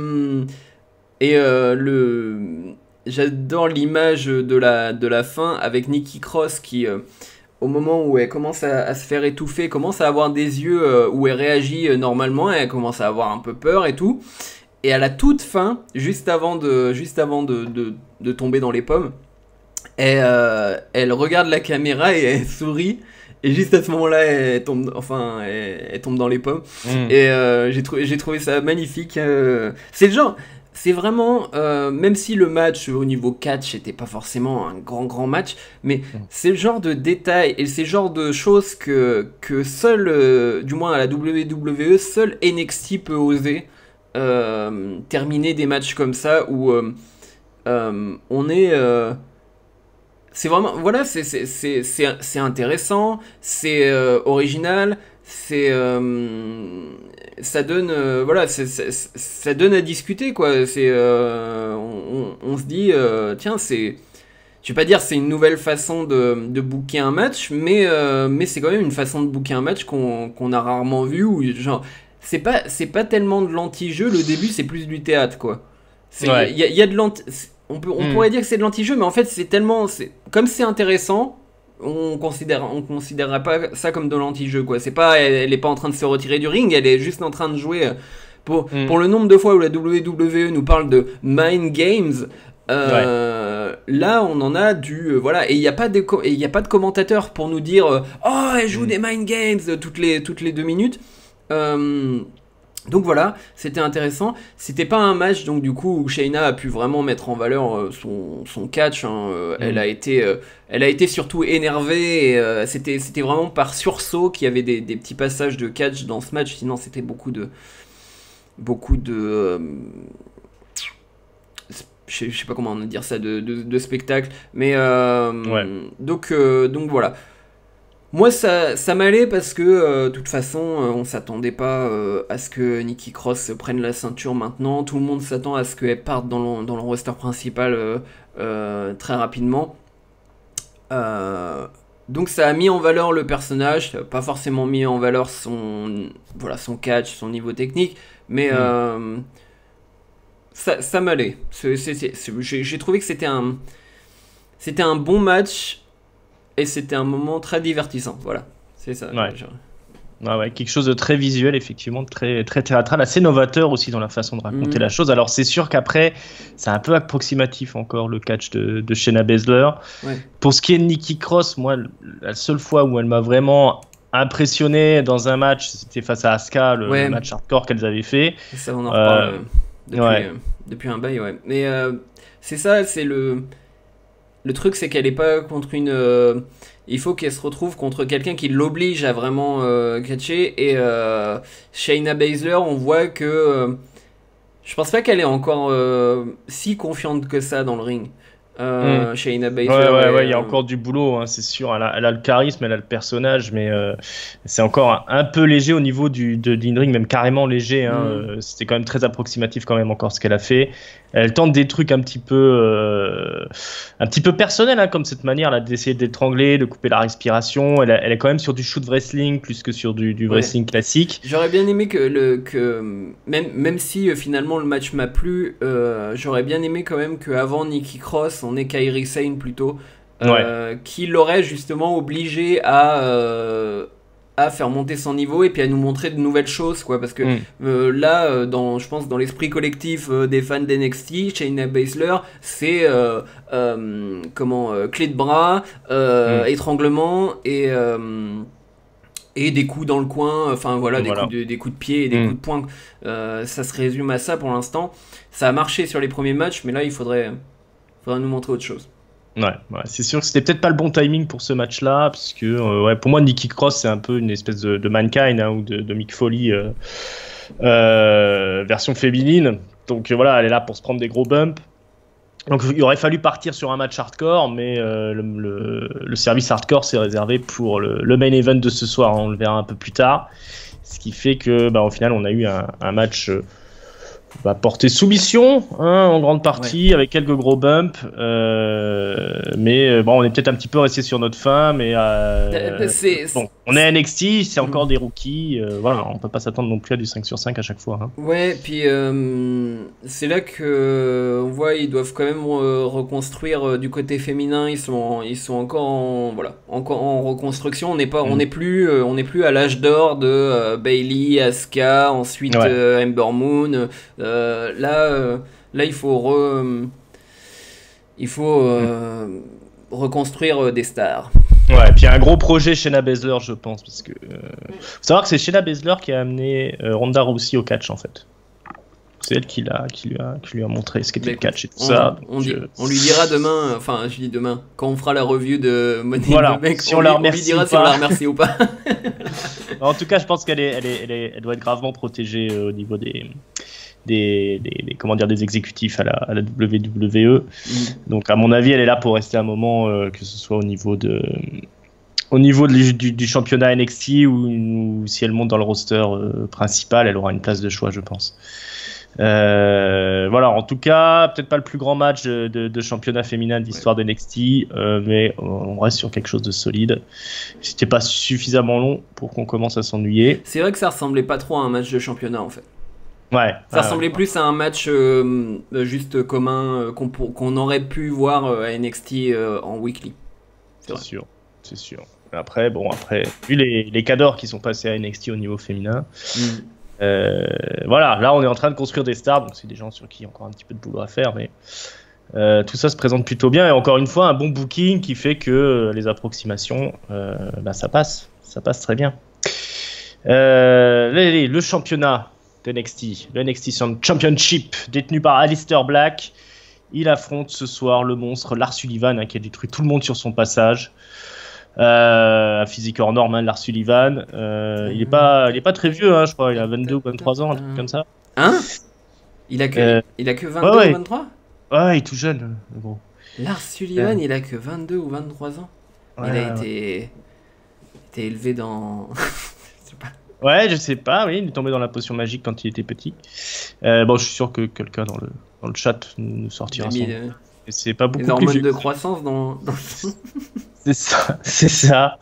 J'adore l'image de la fin avec Nikki Cross qui... au moment où elle commence à se faire étouffer, commence à avoir des yeux où elle réagit normalement, elle commence à avoir un peu peur et tout. Et à la toute fin, juste avant de tomber dans les pommes, elle regarde la caméra et elle sourit. Et juste à ce moment-là, elle tombe dans les pommes. Et j'ai trouvé ça magnifique. C'est le genre... c'est vraiment, même si le match au niveau catch n'était pas forcément un grand match, mais c'est le genre de détails et c'est le genre de choses que seul, du moins à la WWE, seul NXT peut oser terminer des matchs comme ça où on est... c'est vraiment... Voilà, c'est intéressant, c'est original, c'est... ça donne voilà ça donne à discuter quoi, c'est on se dit tiens, c'est, je vais pas dire c'est une nouvelle façon de booker un match, mais c'est quand même une façon de booker un match qu'on a rarement vu, où genre c'est pas tellement de l'anti-jeu, le début c'est plus du théâtre quoi, c'est il y a de on pourrait dire que c'est de l'anti-jeu, mais en fait c'est tellement, comme c'est intéressant, on considérerait pas ça comme de l'anti-jeu quoi. C'est pas, elle est pas en train de se retirer du ring, elle est juste en train de jouer. Pour le nombre de fois où la WWE nous parle de mind games, là on en a voilà, et il y a pas de commentateurs pour nous dire oh, elle joue des mind games toutes les 2 minutes. Donc voilà, c'était intéressant. C'était pas un match donc du coup où Shayna a pu vraiment mettre en valeur son catch. Elle a été surtout énervée. Et, c'était vraiment par sursaut qu'il y avait des petits passages de catch dans ce match. Sinon c'était beaucoup de je sais pas comment dire ça, de spectacle. Mais donc voilà. Moi, ça m'allait parce que, de toute façon, on s'attendait pas à ce que Nikki Cross prenne la ceinture maintenant. Tout le monde s'attend à ce qu'elle parte dans le roster principal très rapidement. Donc ça a mis en valeur le personnage, ça a pas forcément mis en valeur son catch, son niveau technique, mais ça m'allait. J'ai trouvé que c'était un bon match. Et c'était un moment très divertissant, voilà, c'est ça. Ouais, quelque chose de très visuel, effectivement, très, très théâtral, assez novateur aussi dans la façon de raconter la chose. Alors c'est sûr qu'après, c'est un peu approximatif encore le catch de Shayna Baszler. Pour ce qui est de Nikki Cross, moi, la seule fois où elle m'a vraiment impressionné dans un match, c'était face à Asuka, le match hardcore qu'elles avaient fait. Ça, on en reparle depuis un bail, Mais c'est ça, c'est le truc, c'est qu'elle est pas contre une... il faut qu'elle se retrouve contre quelqu'un qui l'oblige à vraiment catcher. Et Shayna Baszler, on voit que... je pense pas qu'elle est encore si confiante que ça dans le ring. Shayna Baszler. Il y a encore du boulot, hein, c'est sûr. Elle a le charisme, elle a le personnage, mais c'est encore un peu léger au niveau du in-ring, même carrément léger. Hein. C'était quand même très approximatif quand même encore ce qu'elle a fait. Elle tente des trucs un petit peu personnels, hein, comme cette manière là d'essayer d'étrangler, de couper la respiration. Elle est quand même sur du shoot wrestling plus que sur du wrestling classique. J'aurais bien aimé que même si finalement le match m'a plu, j'aurais bien aimé quand même qu'avant Nikki Cross, on ait Kairi Sane plutôt, qui l'aurait justement obligé à faire monter son niveau et puis à nous montrer de nouvelles choses quoi, parce que là je pense dans l'esprit collectif des fans d'NXT, Shayna Baszler c'est clé de bras, étranglement et des coups dans le coin, enfin voilà, des coups de pied et des coups de poing, ça se résume à ça pour l'instant. Ça a marché sur les premiers matchs, mais là il faudrait nous montrer autre chose. Ouais, c'est sûr que c'était peut-être pas le bon timing pour ce match-là, parce que pour moi Nikki Cross c'est un peu une espèce de Mankind, hein, ou de Mick Foley version féminine. Donc voilà, elle est là pour se prendre des gros bumps. Donc il aurait fallu partir sur un match hardcore, mais le service hardcore c'est réservé pour le main event de ce soir, hein, on le verra un peu plus tard. Ce qui fait que au final on a eu un match porté soumission, hein, en grande partie, avec quelques gros bumps, mais on est peut-être un petit peu resté sur notre fin, mais on est à NXT, c'est encore des rookies, on peut pas s'attendre non plus à du 5/5 à chaque fois, hein. Ouais, puis c'est là que on voit ils doivent quand même reconstruire du côté féminin, ils sont encore en reconstruction, on n'est plus à l'âge d'or de Bayley, Asuka, ensuite Ember Moon. Là il faut reconstruire des stars. Ouais, et puis un gros projet Shayna Baszler, je pense, parce que faut savoir que c'est Shayna Baszler qui a amené Ronda Rousey au catch en fait. c'est elle qui lui a montré ce qu'était le catch et tout on lui dira demain, enfin je dis demain, quand on fera la review de Money in the Bank, si on lui dira si on la remercie ou pas. En tout cas, je pense qu'elle doit être gravement protégée au niveau des exécutifs à la WWE. Donc à mon avis, elle est là pour rester un moment, que ce soit au niveau du championnat NXT ou si elle monte dans le roster principal, elle aura une place de choix, je pense. Voilà, en tout cas, peut-être pas le plus grand match de championnat féminin de l'histoire d'NXT, mais on reste sur quelque chose de solide. C'était pas suffisamment long pour qu'on commence à s'ennuyer. C'est vrai que ça ressemblait pas trop à un match de championnat en fait. Ouais. Ça ressemblait plus à un match juste commun qu'on aurait pu voir à NXT en weekly. C'est sûr. Après, vu les cadors qui sont passés à NXT au niveau féminin, voilà, là on est en train de construire des stars, donc c'est des gens sur qui il y a encore un petit peu de boulot à faire, mais tout ça se présente plutôt bien, et encore une fois un bon booking qui fait que les approximations, ça passe très bien. Le championnat de NXT, le NXT Championship détenu par Aleister Black, il affronte ce soir le monstre Lars Sullivan, qui a détruit tout le monde sur son passage. Physique hors norme, Lars Sullivan. Il est pas très vieux, je crois. Il a 22 ou 23 ans, un truc comme ça. Hein? Il a que 22 ou 23? Ouais, il est tout jeune, gros. Lars Sullivan, il a que 22 ou 23 ans. Il a été élevé dans... Ouais, je sais pas, oui, il est tombé dans la potion magique quand il était petit. Je suis sûr que quelqu'un dans le chat nous sortira son... C'est pas beaucoup les hormones de croissance dans C'est ça.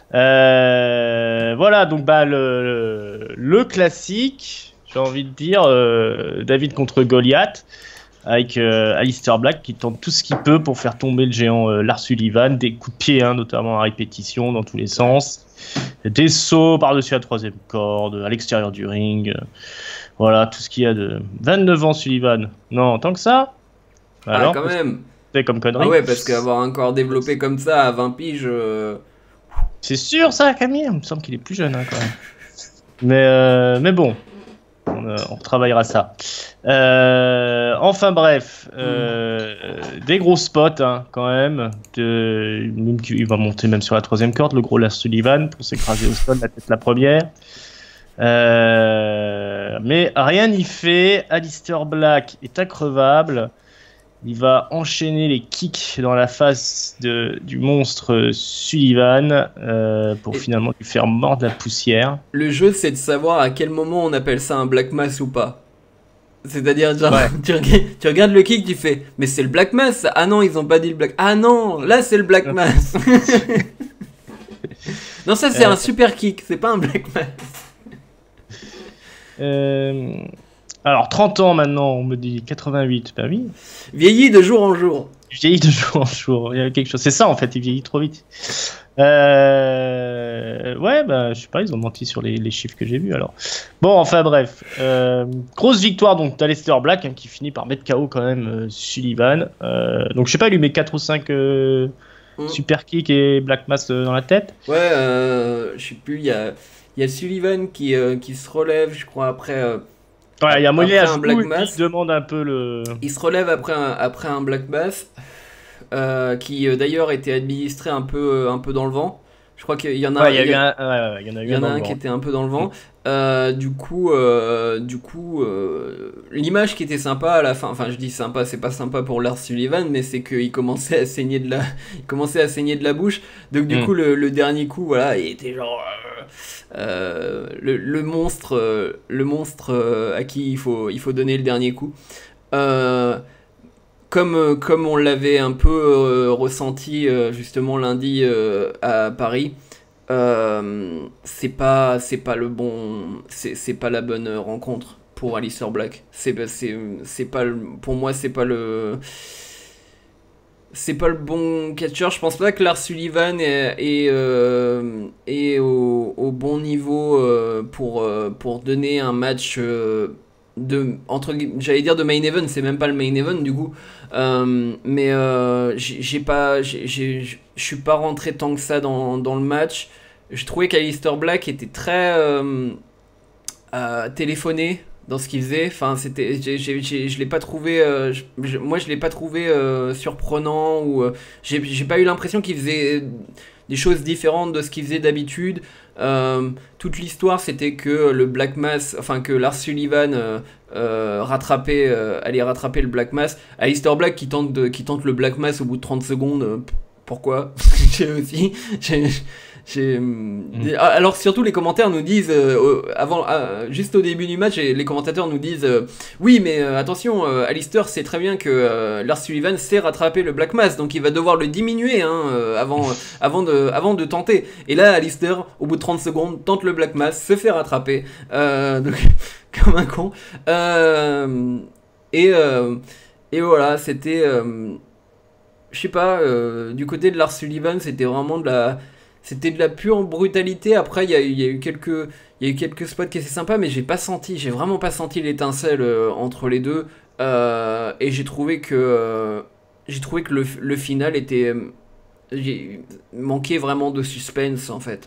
Voilà, donc le classique, j'ai envie de dire, David contre Goliath, avec Aleister Black qui tente tout ce qu'il peut pour faire tomber le géant Lars Sullivan, des coups de pied, notamment à répétition dans tous les sens, des sauts par-dessus la troisième corde, à l'extérieur du ring, voilà, tout ce qu'il y a de... 29 ans Sullivan, non, tant que ça. Alors, quand même. C'est comme connerie. Ah ouais, parce qu'avoir un corps développé comme ça à 20 piges... C'est sûr ça, Camille. Il me semble qu'il est plus jeune quand même. Mais bon, on retravaillera ça. Enfin bref, des gros spots quand même. Il va monter même sur la troisième corde, le gros Lars Sullivan, pour s'écraser au sol, la tête la première. Mais rien n'y fait. Aleister Black est increvable. Il va enchaîner les kicks dans la face du monstre Sullivan pour finalement lui faire mordre la poussière. Le jeu, c'est de savoir à quel moment on appelle ça un Black Mass ou pas. C'est-à-dire, genre, tu regardes le kick, tu fais, mais c'est le Black Mass. Ah non, ils ont pas dit le Black. Ah non, là c'est le Black Mass. Non, ça c'est un super kick, c'est pas un Black Mass. Alors, 30 ans maintenant, on me dit 88, bah oui. Vieillit de jour en jour. Vieillit de jour en jour, il y a quelque chose. C'est ça en fait, il vieillit trop vite. Ouais, je sais pas, ils ont menti sur les chiffres que j'ai vus alors. Bon, enfin bref. Grosse victoire donc d'Aleister Black qui finit par mettre KO quand même Sullivan. Donc je sais pas, il lui met 4 ou 5 super kicks et Black Mass dans la tête. Ouais, je sais plus, il y a Sullivan qui se relève, je crois, après... Ouais, il y a Mollet à Black Mass. qui demande un peu le... Il se relève après un Black Mass qui d'ailleurs était administré un peu dans le vent. Je crois qu'il y en a, il y en a un qui était un peu dans le vent. Du coup, l'image qui était sympa à la fin, enfin je dis sympa, c'est pas sympa pour Lars Sullivan, mais c'est qu'il commençait à saigner de la bouche. Donc du coup, le dernier coup, voilà, il était genre le monstre à qui il faut donner le dernier coup. Comme on l'avait un peu ressenti justement lundi à Paris, c'est pas la bonne rencontre pour Aleister Black. Pour moi c'est pas le bon catcheur. Je pense pas que Lars Sullivan est au bon niveau pour donner un match j'allais dire de main event, c'est même pas le main event du coup, mais je suis pas rentré tant que ça dans le match. Je trouvais qu'Aleister Black était très téléphoné dans ce qu'il faisait. Enfin, je l'ai pas trouvé, moi je l'ai pas trouvé surprenant ou j'ai pas eu l'impression qu'il faisait des choses différentes de ce qu'il faisait d'habitude. Toute l'histoire c'était que le Black Mass, enfin que Lars Sullivan allait rattraper le Black Mass. Aleister Black qui tente le Black Mass au bout de 30 secondes. Pourquoi? Alors surtout les commentaires nous disent juste au début du match, les commentateurs nous disent oui mais attention, Aleister sait très bien que Lars Sullivan sait rattraper le Black Mass, donc il va devoir le diminuer avant de tenter. Et là Aleister au bout de 30 secondes tente le Black Mass, se fait rattraper donc, comme un con et voilà, c'était je sais pas, du côté de Lars Sullivan c'était vraiment c'était de la pure brutalité. Après, il y a eu quelques spots qui étaient sympas, mais j'ai vraiment pas senti l'étincelle entre les deux. Et j'ai trouvé que le final manquait vraiment de suspense en fait.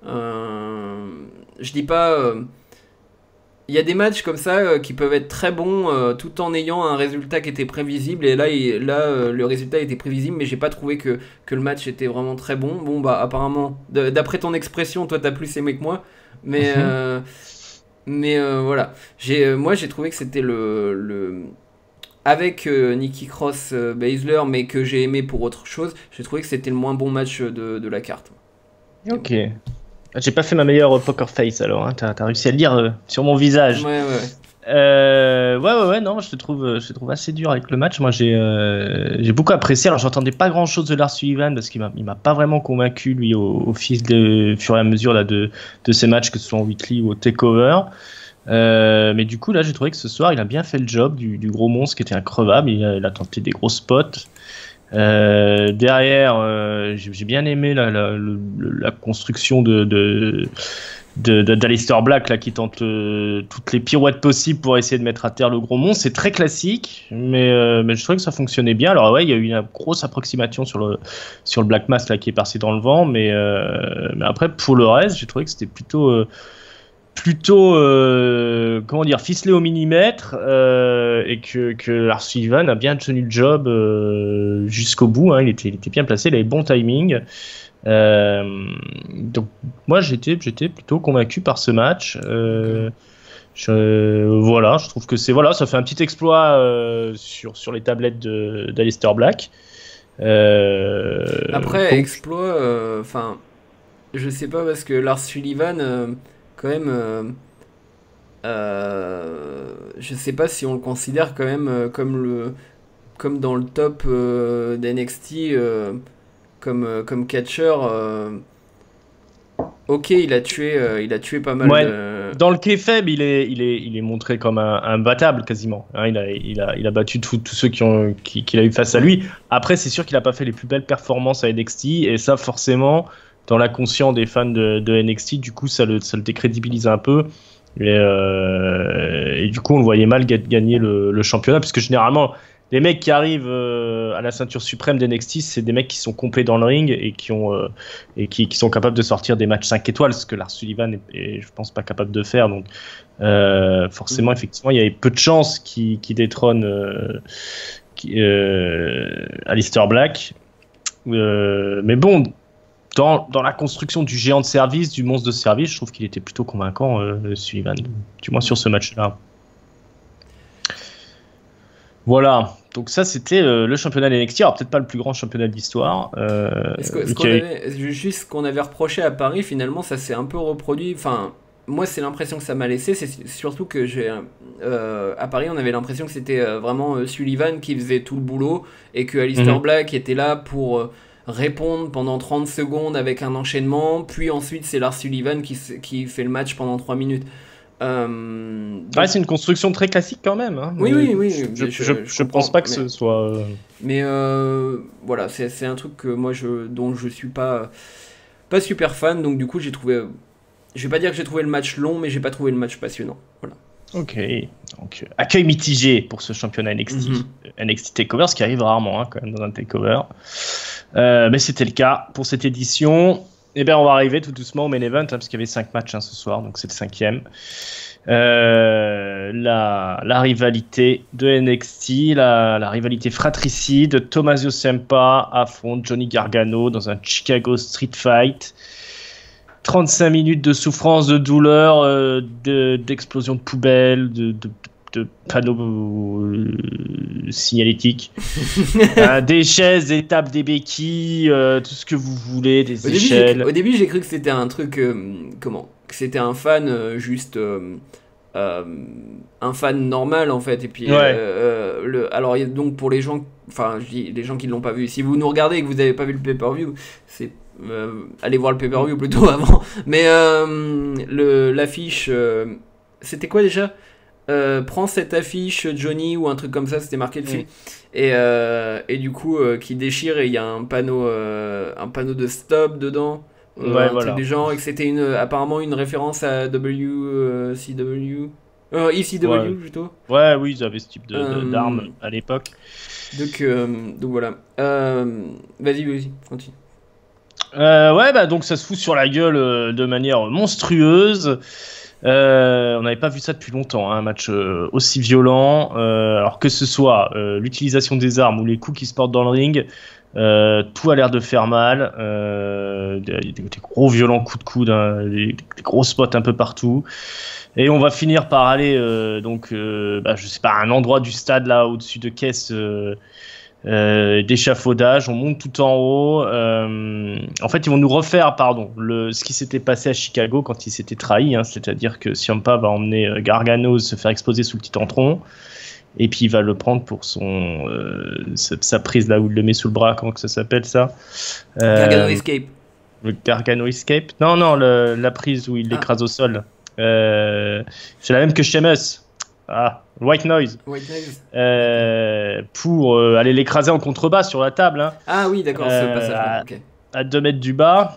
Je dis pas. Il y a des matchs comme ça qui peuvent être très bons tout en ayant un résultat qui était prévisible, et là le résultat était prévisible, mais j'ai pas trouvé que le match était vraiment très bon. Bon bah apparemment d'après ton expression toi t'as plus aimé que moi, mais voilà, moi j'ai trouvé que c'était le avec Nikki Cross Baszler, mais que j'ai aimé pour autre chose. J'ai trouvé que c'était le moins bon match de la carte. Ok. J'ai pas fait ma meilleure poker face alors, hein. T'as réussi à le lire sur mon visage. Ouais. Non, je te trouve assez dur avec le match. Moi, j'ai beaucoup apprécié. Alors, j'entendais pas grand chose de Lars Sullivan parce qu'il m'a pas vraiment convaincu, lui, au fur et à mesure là, de ces matchs, que ce soit en weekly ou au takeover. Mais du coup, là, j'ai trouvé que ce soir, il a bien fait le job du gros monstre qui était increvable. Il a tenté des gros spots. Derrière, j'ai bien aimé la construction d'Aleister Black là, qui tente toutes les pirouettes possibles pour essayer de mettre à terre le gros monstre. C'est très classique, mais je trouvais que ça fonctionnait bien. Alors ouais, il y a eu une grosse approximation sur le Black Mass là, qui est passé dans le vent, mais après pour le reste, j'ai trouvé que c'était plutôt comment dire, ficelé au millimètre, et que Lars Sullivan a bien tenu le job jusqu'au bout, hein. Il était bien placé, il avait bon timing, donc moi j'étais plutôt convaincu par ce match. Je trouve que ça fait un petit exploit sur les tablettes d'Aleister Black. Après donc... exploit, enfin je sais pas, parce que Lars Sullivan quand même, je sais pas si on le considère quand même comme dans le top d'NXT comme catcheur. Ok, il a tué pas mal. Ouais, dans le kayfabe, il est montré comme un battable quasiment. Hein, il a battu tous ceux qu'il a eu face à lui. Après, c'est sûr qu'il a pas fait les plus belles performances à NXT, et ça forcément, dans l'inconscient des fans de NXT, du coup, ça le décrédibilise un peu. Et du coup, on le voyait mal gagner le championnat, puisque généralement, les mecs qui arrivent à la ceinture suprême d'NXT, c'est des mecs qui sont complets dans le ring et qui sont capables de sortir des matchs 5 étoiles, ce que Lars Sullivan est, je pense, pas capable de faire. Donc, forcément, effectivement, il y avait peu de chances qu'il détrône Aleister Black. Mais bon, dans la construction du géant de service, du monstre de service, je trouve qu'il était plutôt convaincant, Sullivan, du moins sur ce match-là. Voilà, donc ça c'était le championnat de NXT. Alors peut-être pas le plus grand championnat de l'histoire. Juste ce qu'on avait reproché à Paris, finalement ça s'est un peu reproduit. Enfin, moi c'est l'impression que ça m'a laissé. C'est surtout que à Paris on avait l'impression que c'était vraiment Sullivan qui faisait tout le boulot, et que Aleister Black était là pour répondre pendant 30 secondes avec un enchaînement, puis ensuite c'est Lars Sullivan qui fait le match pendant 3 minutes. Ouais, c'est une construction très classique quand même, hein. Oui. Je pense pas que ce soit. Mais voilà, c'est un truc que moi dont je suis pas super fan, donc du coup j'ai trouvé. Je vais pas dire que j'ai trouvé le match long, mais j'ai pas trouvé le match passionnant. Voilà. Ok, donc accueil mitigé pour ce championnat NXT. NXT Takeover, ce qui arrive rarement, hein, quand même dans un Takeover. Mais c'était le cas pour cette édition. Eh bien, on va arriver tout doucement au main event, hein, parce qu'il y avait 5 matchs ce soir, donc c'est le 5e. La rivalité de NXT, la rivalité fratricide. Tommaso Ciampa affronte Johnny Gargano dans un Chicago Street Fight. 35 minutes de souffrance, de douleur, d'explosion de poubelles, de panneaux signalétiques, des chaises, des tables, des béquilles, tout ce que vous voulez, des échelles. Au début, j'ai cru que c'était un truc, que c'était un fan juste, un fan normal en fait. Et puis, alors donc pour les gens, enfin, je dis les gens qui ne l'ont pas vu, si vous nous regardez et que vous n'avez pas vu le pay-per-view, c'est allez voir le pay-per-view plutôt avant. Mais l'affiche, c'était quoi déjà? Prends cette affiche Johnny ou un truc comme ça, c'était marqué dessus. Et du coup qui déchire et il y a un panneau de stop dedans, truc du genre, et que c'était apparemment une référence à ECW plutôt. Oui, ils avaient ce type d'armes à l'époque. Donc voilà. Vas-y, continue. Donc ça se fout sur la gueule de manière monstrueuse. On n'avait pas vu ça depuis longtemps, un match aussi violent. Alors que ce soit l'utilisation des armes ou les coups qui se portent dans le ring, tout a l'air de faire mal. Des gros violents coups de coude, des gros spots un peu partout. Et on va finir par aller je sais pas, à un endroit du stade là au-dessus de caisses d'échafaudage. On monte tout en haut. En fait, ils vont nous refaire ce qui s'était passé à Chicago quand ils s'étaient trahis, c'est-à-dire que Ciampa va emmener Gargano se faire exploser sous le petit entron, et puis il va le prendre pour sa prise là où il le met sous le bras. Comment que ça s'appelle ça? Gargano Escape. Le Gargano Escape? Non, la prise où il l'écrase au sol. C'est la même que Sheamus. White Noise. Pour aller l'écraser en contrebas sur la table. Ah oui, d'accord, ce passage-là. À 2 mètres du bas.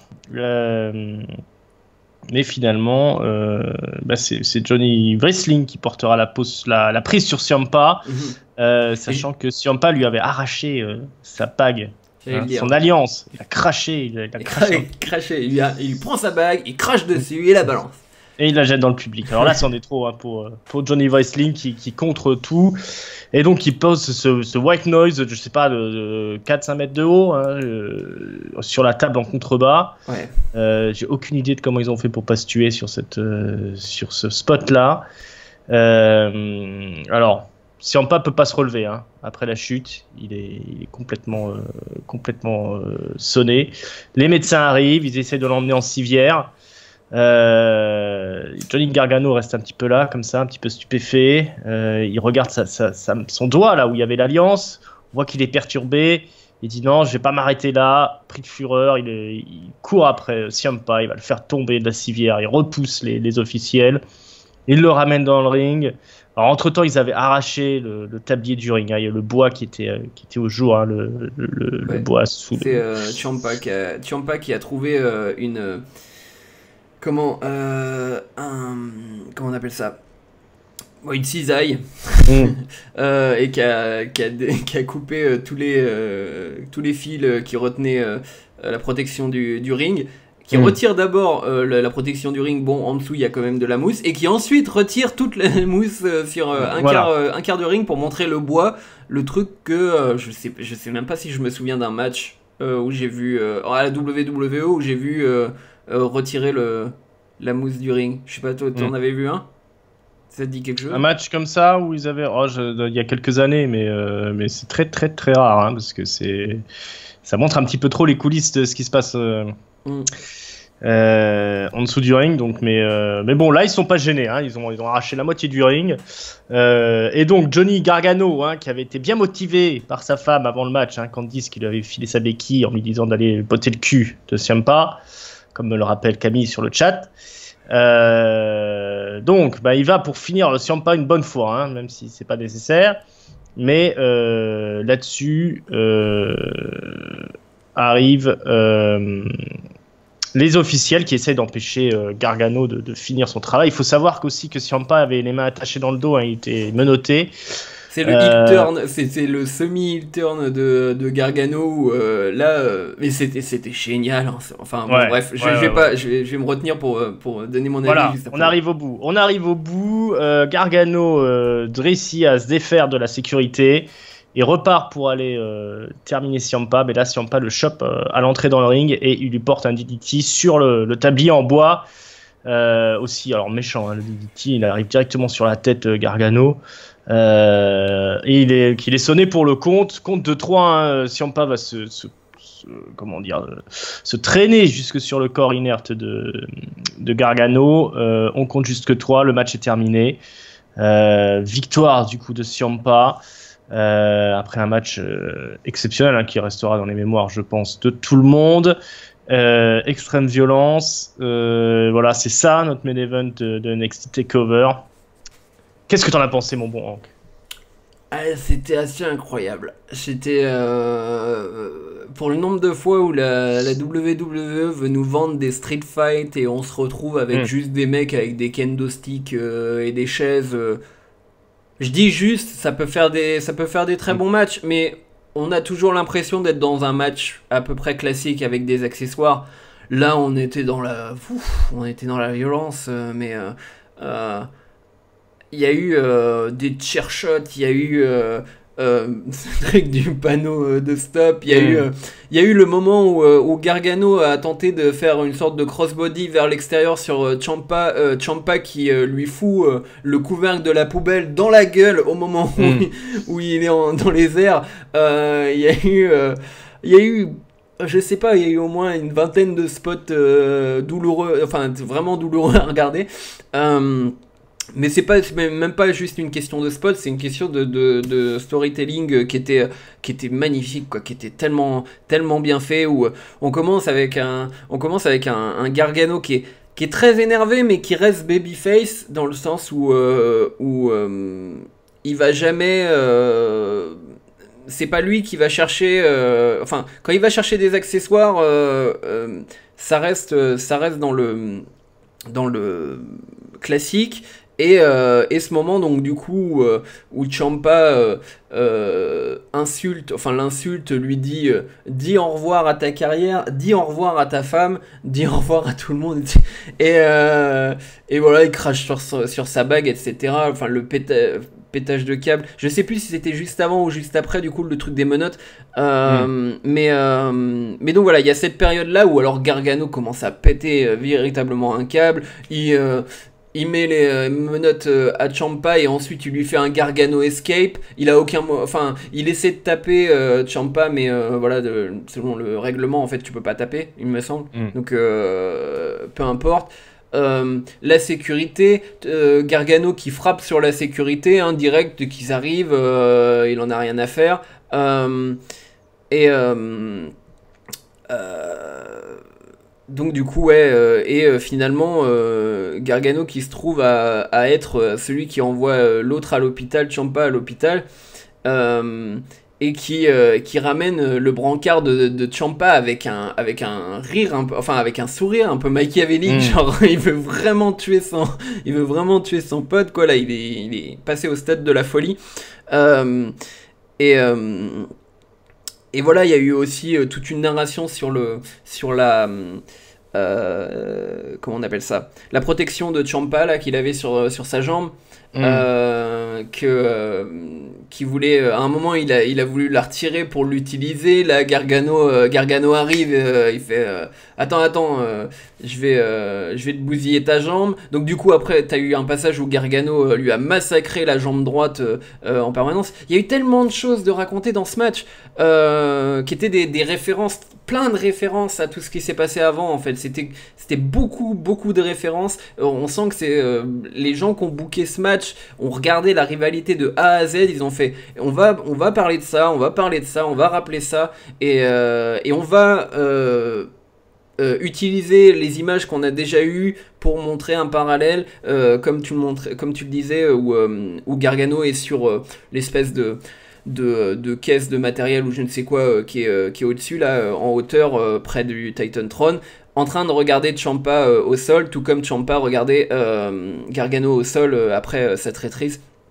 Mais finalement, c'est Johnny Wrestling qui portera la prise sur Ciampa, sachant que Ciampa lui avait arraché sa bague, son alliance. Il a craché. Il il prend sa bague, il crache dessus et la balance. Et il la jette dans le public. Alors là, c'en est trop pour Johnny Wrestling qui contre tout. Et donc, il pose ce white noise, je sais pas, de 4-5 mètres de haut, sur la table en contrebas. J'ai aucune idée de comment ils ont fait pour pas se tuer sur ce spot-là. Alors, Ciampa peut pas se relever après la chute. Il est complètement sonné. Les médecins arrivent, ils essaient de l'emmener en civière. Johnny Gargano reste un petit peu là, comme ça, un petit peu stupéfait. Il regarde son doigt là où il y avait l'alliance. On voit qu'il est perturbé. Il dit non, je vais pas m'arrêter là. Pris de fureur, il court après Ciampa. Il va le faire tomber de la civière. Il repousse les officiels. Il le ramène dans le ring. Alors entre temps, ils avaient arraché le tablier du ring. Il y a le bois qui était au jour, le bois sous. C'est Ciampa qui a trouvé comment on appelle ça, une cisaille. Et qui a coupé tous les fils qui retenaient la protection du ring, qui retire d'abord la protection du ring. Bon, en dessous il y a quand même de la mousse, et qui ensuite retire toute la mousse sur un quart de ring pour montrer le bois. Le truc que je sais même pas si je me souviens d'un match où j'ai vu à la WWE où j'ai vu retirer la mousse du ring. Je sais pas, toi t'en avais vu un? Ça te dit quelque chose? Un match comme ça où ils avaient il y a quelques années, mais c'est très très très rare, parce que ça montre un petit peu trop les coulisses de ce qui se passe en dessous du ring. Donc mais bon, là ils sont pas gênés, ils ont arraché la moitié du ring, et donc Johnny Gargano, qui avait été bien motivé par sa femme avant le match, Candice, qui lui avait filé sa béquille en lui disant d'aller botter le cul de Ciampa, comme me le rappelle Camille sur le chat. Donc il va pour finir Ciampa une bonne fois, même si c'est pas nécessaire. Mais là-dessus arrivent les officiels qui essayent d'empêcher Gargano de finir son travail. Il faut savoir qu'aussi que Ciampa avait les mains attachées dans le dos, il était menotté. C'est le heel turn, c'est le semi-heel turn de Gargano où, mais c'était génial. Hein. Enfin bon, bref, je vais me retenir pour donner mon avis juste après. On arrive au bout. Gargano réussit à se défaire de la sécurité et repart pour aller terminer Ciampa. Mais là, Ciampa le chope à l'entrée dans le ring et il lui porte un DDT sur le tablier en bois. Aussi, alors méchant, hein, le DDT, il arrive directement sur la tête Gargano. Et qu'il est sonné pour le compte de 3. Hein, Ciampa va se traîner jusque sur le corps inerte de Gargano. On compte jusque 3, le match est terminé. Victoire du coup de Ciampa après un match exceptionnel, hein, qui restera dans les mémoires, je pense, de tout le monde. Extrême violence, voilà, c'est ça notre main event de NXT TakeOver. Qu'est-ce que t'en as pensé, mon bon Hank? C'était assez incroyable. C'était pour le nombre de fois où la WWE veut nous vendre des street fights et on se retrouve avec juste des mecs avec des kendo sticks et des chaises. Je dis juste, ça peut faire des très bons matchs, mais on a toujours l'impression d'être dans un match à peu près classique avec des accessoires. Là, on était dans la violence, mais il y a eu des chair shots, il y a eu ce truc du panneau de stop, il y a eu le moment où Gargano a tenté de faire une sorte de crossbody vers l'extérieur sur Ciampa qui lui fout le couvercle de la poubelle dans la gueule au moment où il est dans les airs. Il y a eu je sais pas, il y a eu au moins une vingtaine de spots douloureux, enfin vraiment douloureux à regarder. Mais c'est même pas juste une question de spot, c'est une question de storytelling qui était magnifique, quoi, qui était tellement bien fait, où on commence avec un Gargano qui est très énervé mais qui reste babyface dans le sens où il va jamais c'est pas lui qui va chercher enfin quand il va chercher des accessoires ça reste dans le classique. Et ce moment donc du coup où Ciampa l'insulte, lui dit dis au revoir à ta carrière, dis au revoir à ta femme, dis au revoir à tout le monde, et voilà, il crache sur sa bague, etc. Enfin le pétage de câble, je sais plus si c'était juste avant ou juste après du coup le truc des menottes, mais donc voilà, il y a cette période là où alors Gargano commence à péter véritablement un câble, il met les menottes à Ciampa et ensuite il lui fait un Gargano escape. Il essaie de taper Ciampa, mais voilà, selon le règlement en fait tu peux pas taper, il me semble. Donc peu importe. La sécurité, Gargano qui frappe sur la sécurité, direct qu'ils arrivent, il en a rien à faire. Donc du coup finalement Gargano qui se trouve à être celui qui envoie l'autre à l'hôpital, Ciampa à l'hôpital, et qui ramène le brancard de Ciampa avec un rire avec un sourire un peu machiavélique, genre il veut vraiment tuer son pote, quoi. Là il est passé au stade de la folie, et voilà, il y a eu aussi toute une narration sur la comment on appelle ça, la protection de Ciampa là qu'il avait sur sa jambe, qui voulait à un moment il a voulu la retirer pour l'utiliser. Là Gargano arrive, il fait attends, je vais te bousiller ta jambe. Donc du coup après t'as eu un passage où Gargano lui a massacré la jambe droite en permanence. Il y a eu tellement de choses de raconter dans ce match, qui étaient des références, plein de références à tout ce qui s'est passé avant. En fait c'était beaucoup de références. On sent que c'est les gens qui ont booké ce match ont regardé la rivalité de A à Z, ils ont fait on va parler de ça, on va rappeler ça, et on va utiliser les images qu'on a déjà eues pour montrer un parallèle, comme tu le disais, où Gargano est sur l'espèce de caisse de matériel ou je ne sais quoi, qui est au-dessus là, en hauteur, près du Titantron, en train de regarder Ciampa au sol, tout comme Ciampa regardait Gargano au sol après sa traîtrise.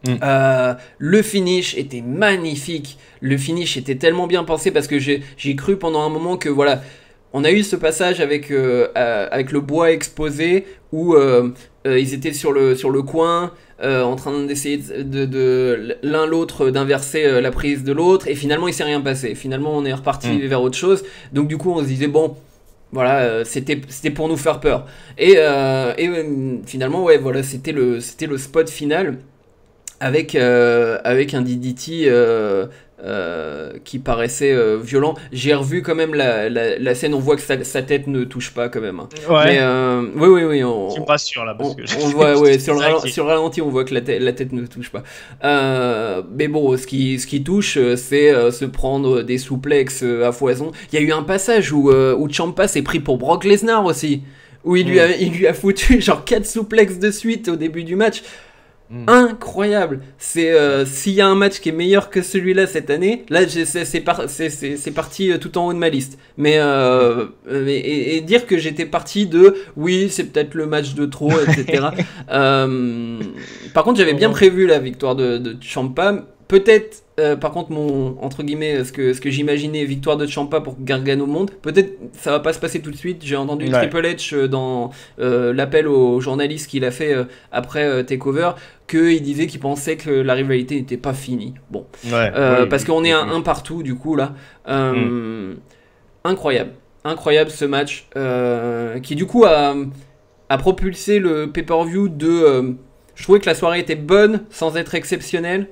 Le finish était magnifique. Le finish était tellement bien pensé parce que j'ai cru pendant un moment que voilà, on a eu ce passage avec le bois exposé où ils étaient sur le coin en train d'essayer de l'un l'autre d'inverser la prise de l'autre et finalement il s'est rien passé. Finalement on est reparti vers autre chose. Donc du coup on se disait bon. Voilà, c'était pour nous faire peur. Et finalement ouais voilà c'était le spot final. Avec un DDT qui paraissait violent. J'ai revu quand même la scène, on voit que sa tête ne touche pas quand même. Ouais. Mais oui. Tu me rassures là, parce que on voit, ouais, sur le ralenti, on voit que la tête ne touche pas. Mais bon, ce qui touche, c'est se prendre des souplexes à foison. Il y a eu un passage où Ciampa s'est pris pour Brock Lesnar aussi, où il lui a foutu genre 4 souplexes de suite au début du match. Incroyable. C'est s'il y a un match qui est meilleur que celui-là cette année, là c'est parti tout en haut de ma liste. Mais et dire que j'étais parti de oui c'est peut-être le match de trop, etc. Par contre j'avais bien prévu la victoire de Ciampa. Peut-être, par contre, entre guillemets, ce que j'imaginais, victoire de Ciampa pour que Gargano monte, peut-être ça va pas se passer tout de suite. J'ai entendu Triple H dans l'appel aux journalistes qu'il a fait après TakeOver, qu'il disait qu'il pensait que la rivalité n'était pas finie. Bon, parce qu'on est un partout du coup là. Incroyable ce match qui du coup a propulsé le pay-per-view de. Je trouvais que la soirée était bonne sans être exceptionnelle.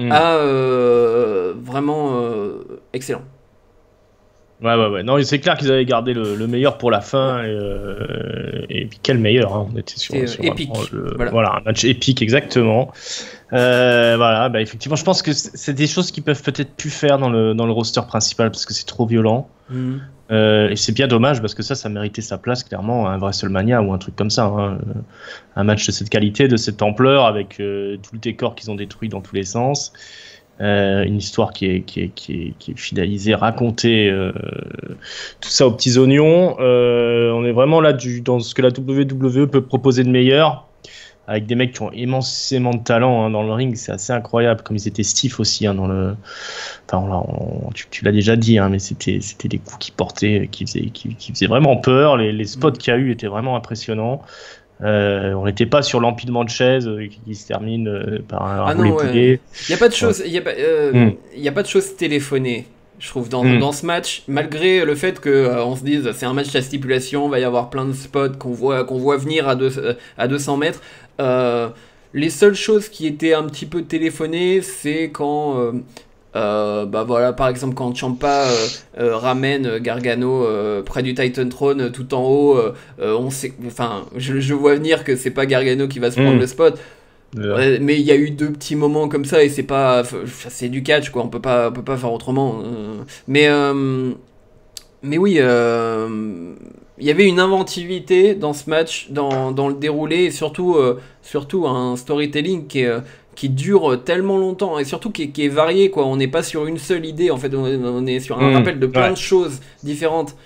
Vraiment excellent. Ouais. Non, c'est clair qu'ils avaient gardé le meilleur pour la fin. Et puis quel meilleur, hein. On était sur épique. Voilà, un match épique, exactement. Voilà, effectivement, je pense que c'est des choses qu'ils peuvent peut-être plus faire dans le roster principal parce que c'est trop violent. Et c'est bien dommage parce que ça méritait sa place clairement à un WrestleMania ou un truc comme ça, hein. Un match de cette qualité, de cette ampleur avec tout le décor qu'ils ont détruit dans tous les sens, une histoire qui est finalisée, racontée, tout ça aux petits oignons. On est vraiment là dans ce que la WWE peut proposer de meilleur, avec des mecs qui ont immensément de talent, hein, dans le ring. C'est assez incroyable, comme ils étaient stiffs aussi, hein, tu l'as déjà dit, hein, mais c'était des coups qui portaient, qui faisaient vraiment peur. Les spots qu'il y a eu étaient vraiment impressionnants. On n'était pas sur l'empilement de chaises qui se termine par un roulé poulet. Il n'y a pas de choses, il y a pas de choses téléphonées. Je trouve dans ce match, malgré le fait que on se dise c'est un match à stipulation, va y avoir plein de spots qu'on voit venir à 200 mètres. Les seules choses qui étaient un petit peu téléphonées, c'est quand voilà, par exemple quand Ciampa ramène Gargano près du Titan Throne tout en haut, on sait, enfin je vois venir que c'est pas Gargano qui va se prendre le spot. Ouais, mais il y a eu 2 petits moments comme ça et c'est du catch quoi, on peut pas faire autrement. Mais oui, il y avait une inventivité dans ce match, dans le déroulé et surtout un storytelling qui dure tellement longtemps et surtout qui est varié quoi. On n'est pas sur une seule idée en fait, on est sur un rappel de plein de choses différentes.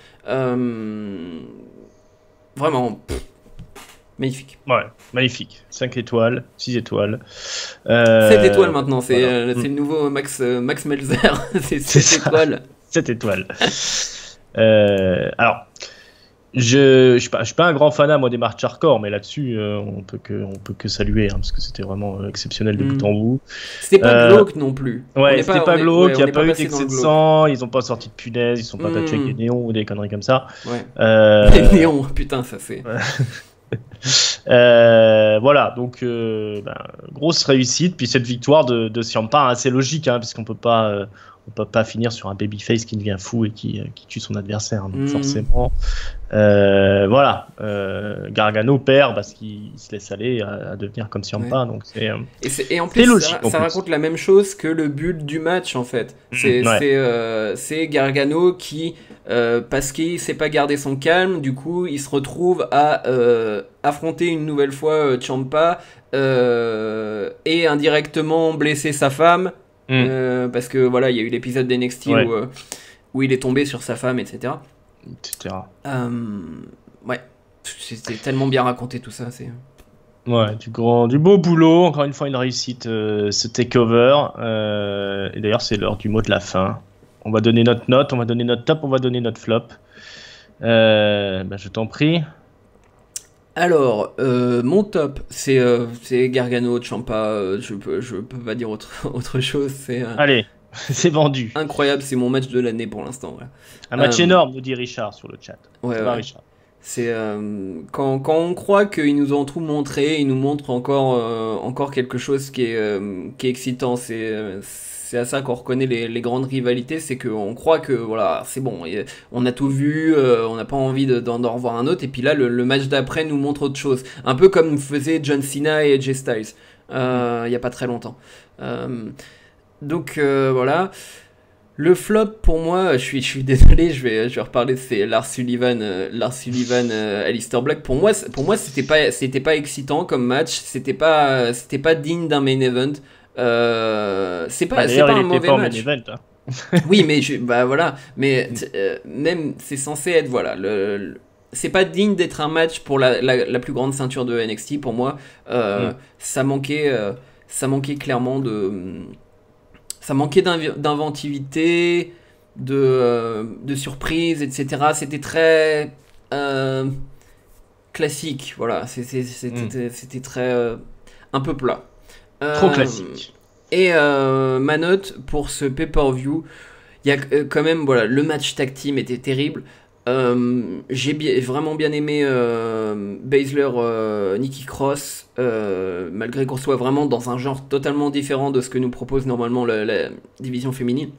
Vraiment. Magnifique. Ouais, magnifique. 5 étoiles, 6 étoiles. 7 étoiles maintenant, c'est le nouveau Max Melzer. C'est 7 étoiles. 7 étoiles. Alors, je suis pas un grand fanat moi des matchs hardcore, mais là-dessus on peut que saluer, hein, parce que c'était vraiment exceptionnel de bout en bout. C'était pas glauque non plus. Ouais, c'était pas glauque, il n'y a pas eu d'excès de sang, ils ont pas sorti de punaises, ils sont pas battus avec des néons ou des conneries comme ça. Ouais. Des néons, putain, ça c'est. Voilà, donc grosse réussite. Puis cette victoire de Ciampa, assez logique, hein, parce qu'on peut pas finir sur un babyface qui devient fou et qui tue son adversaire, hein, donc forcément voilà, Gargano perd parce qu'il se laisse aller à devenir comme Ciampa, donc c'est et en plus logique, ça raconte la même chose que le but du match en fait. C'est Gargano qui parce qu'il sait pas garder son calme, du coup il se retrouve à affronter une nouvelle fois Ciampa et indirectement blesser sa femme. Parce que voilà, il y a eu l'épisode d'NXT où il est tombé sur sa femme, etc. Ouais, c'était tellement bien raconté tout ça. C'est Ouais, du beau boulot, encore une fois une réussite ce takeover. Et d'ailleurs, c'est l'heure du mot de la fin. On va donner notre note, on va donner notre top, on va donner notre flop. Je t'en prie. Alors, mon top, c'est Gargano, Ciampa, je peux pas dire autre chose. Allez, c'est vendu. Incroyable, c'est mon match de l'année pour l'instant. Voilà. Un match énorme, nous dit Richard sur le chat. Ouais, Ça va, Richard. C'est quand on croit qu'ils nous ont tout montré, ils nous montrent encore quelque chose qui est excitant. C'est à ça qu'on reconnaît les grandes rivalités, c'est qu'on croit que voilà, c'est bon, on a tout vu, on n'a pas envie d'en revoir un autre, et puis là le match d'après nous montre autre chose. Un peu comme faisait John Cena et AJ Styles il n'y a pas très longtemps. Donc voilà. Le flop pour moi, je suis désolé, je vais reparler, c'est Lars Sullivan, Aleister Black. Pour moi c'était pas excitant comme match, c'était pas digne d'un main event. C'est pas un mauvais match. Event, hein. Oui, mais voilà, mais même c'est censé être voilà c'est pas digne d'être un match pour la plus grande ceinture de NXT pour moi. Ça manquait clairement ça manquait d'inventivité, de surprise, etc. C'était très classique, voilà. C'était très un peu plat. Trop classique. Et ma note pour ce pay-per-view, il y a quand même, voilà, le match tag team était terrible. J'ai vraiment bien aimé Baszler, Nikki Cross, malgré qu'on soit vraiment dans un genre totalement différent de ce que nous propose normalement la division féminine.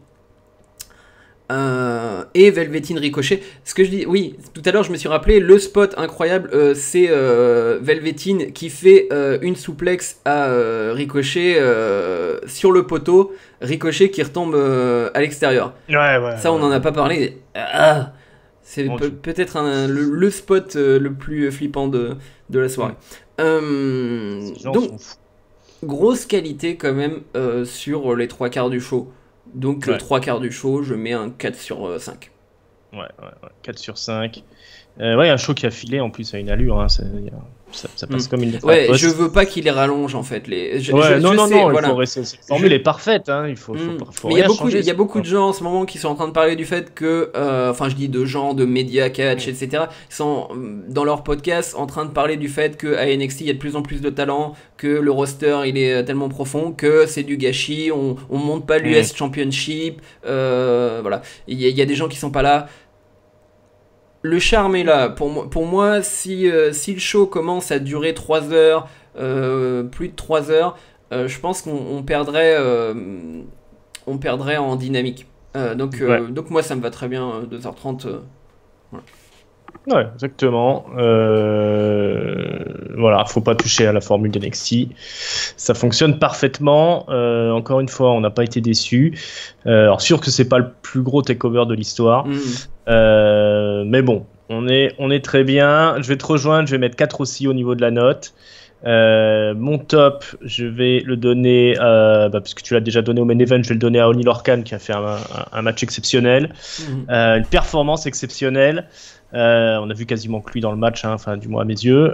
Et Velveteen Ricochet. Ce que je dis, oui, tout à l'heure je me suis rappelé, le spot incroyable, c'est Velveteen qui fait une souplex à Ricochet sur le poteau, Ricochet qui retombe à l'extérieur. Ça, on n'en a pas parlé. C'est peut-être le spot le plus flippant de la soirée. Donc, grosse qualité quand même sur les 3/4 du show. Donc, 3/4 du show, je mets un 4 sur 5. Ouais, 4 sur 5. Un show qui a filé en plus à une allure. Hein, ça passe comme une lettre à la poste. Je veux pas qu'il les rallonge en fait. Non, la formule est parfaite. Hein, il faut mais il y a beaucoup de gens en ce moment qui sont en train de parler du fait que, je dis de gens, de médias, catch, etc., qui sont dans leur podcast en train de parler du fait qu'à NXT il y a de plus en plus de talent, que le roster il est tellement profond, que c'est du gâchis, on monte pas l'US Championship, voilà. Il y a des gens qui sont pas là. Le charme est là. Pour moi, si le show commence à durer 3 heures, plus de 3 heures, je pense qu'on perdrait en dynamique. Donc moi, ça me va très bien, 2h30. Voilà. Ouais, exactement. Voilà, faut pas toucher à la formule d'NXT. Ça fonctionne parfaitement. Encore une fois, on n'a pas été déçus. Alors sûr que c'est pas le plus gros takeover de l'histoire. Mais bon, on est très bien. Je vais te rejoindre, je vais mettre 4 aussi au niveau de la note. Mon top, je vais le donner, puisque tu l'as déjà donné au main event, je vais le donner à Oney Lorcan qui a fait un match exceptionnel, une performance exceptionnelle. On a vu quasiment que lui dans le match, hein, enfin du moins à mes yeux.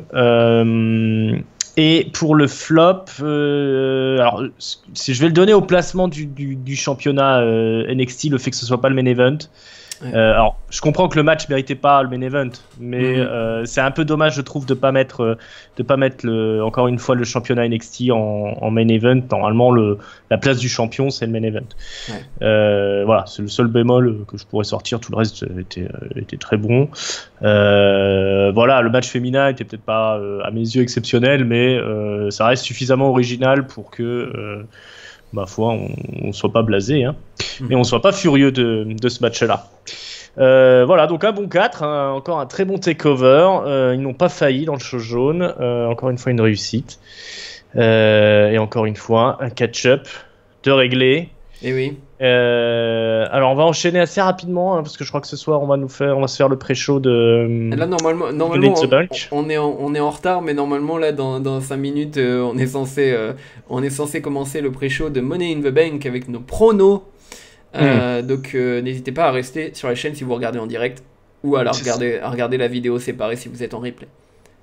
Et pour le flop, alors je vais le donner au placement du championnat NXT, le fait que ce soit pas le main event. Alors, je comprends que le match méritait pas le main event, mais c'est un peu dommage, je trouve, de pas mettre encore une fois le championnat NXT en main event. Normalement, la place du champion, c'est le main event. Voilà, c'est le seul bémol que je pourrais sortir. Tout le reste était très bon. Voilà, le match féminin était peut-être pas à mes yeux exceptionnel, mais ça reste suffisamment original pour que ma foi, on soit pas blasé, hein, et on soit pas furieux de ce match-là. Voilà, donc un bon 4, hein, encore un très bon takeover. Ils n'ont pas failli dans le show jaune. Encore une fois, une réussite. Et encore une fois, un catch-up de réglé. Et oui. Alors, on va enchaîner assez rapidement, hein, parce que je crois que ce soir, on va se faire le pré-show de. Là, normalement on est en retard, mais normalement, là, dans 5 minutes, on est censé commencer le pré-show de Money in the Bank avec nos pronos. Donc, n'hésitez pas à rester sur la chaîne si vous regardez en direct, ou à regarder la vidéo séparée si vous êtes en replay.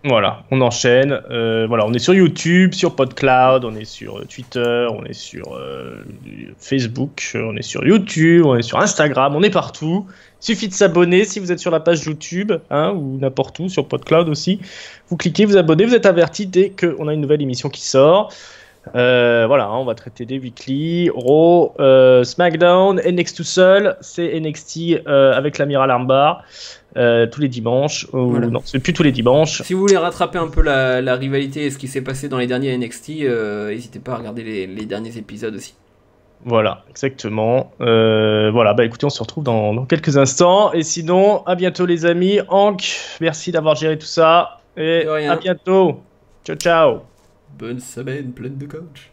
Voilà, on enchaîne. Voilà, on est sur YouTube, sur PodCloud, on est sur Twitter, on est sur Facebook, on est sur YouTube, on est sur Instagram, on est partout. Il suffit de s'abonner si vous êtes sur la page YouTube, hein, ou n'importe où, sur PodCloud aussi. Vous cliquez, vous abonnez, vous êtes averti dès qu'on a une nouvelle émission qui sort. Voilà, hein, on va traiter des weekly, Raw, SmackDown, NXT tout seul, c'est NXT avec l'amiral Armbar. Tous les dimanches, Voilà. non, c'est plus tous les dimanches. Si vous voulez rattraper un peu la rivalité et ce qui s'est passé dans les derniers NXT, n'hésitez pas à regarder les derniers épisodes aussi. Voilà, exactement. Voilà, bah écoutez, on se retrouve dans quelques instants. Et sinon, à bientôt les amis. Hank, merci d'avoir géré tout ça. Et De rien. à bientôt. Ciao, ciao. Bonne semaine pleine de coach.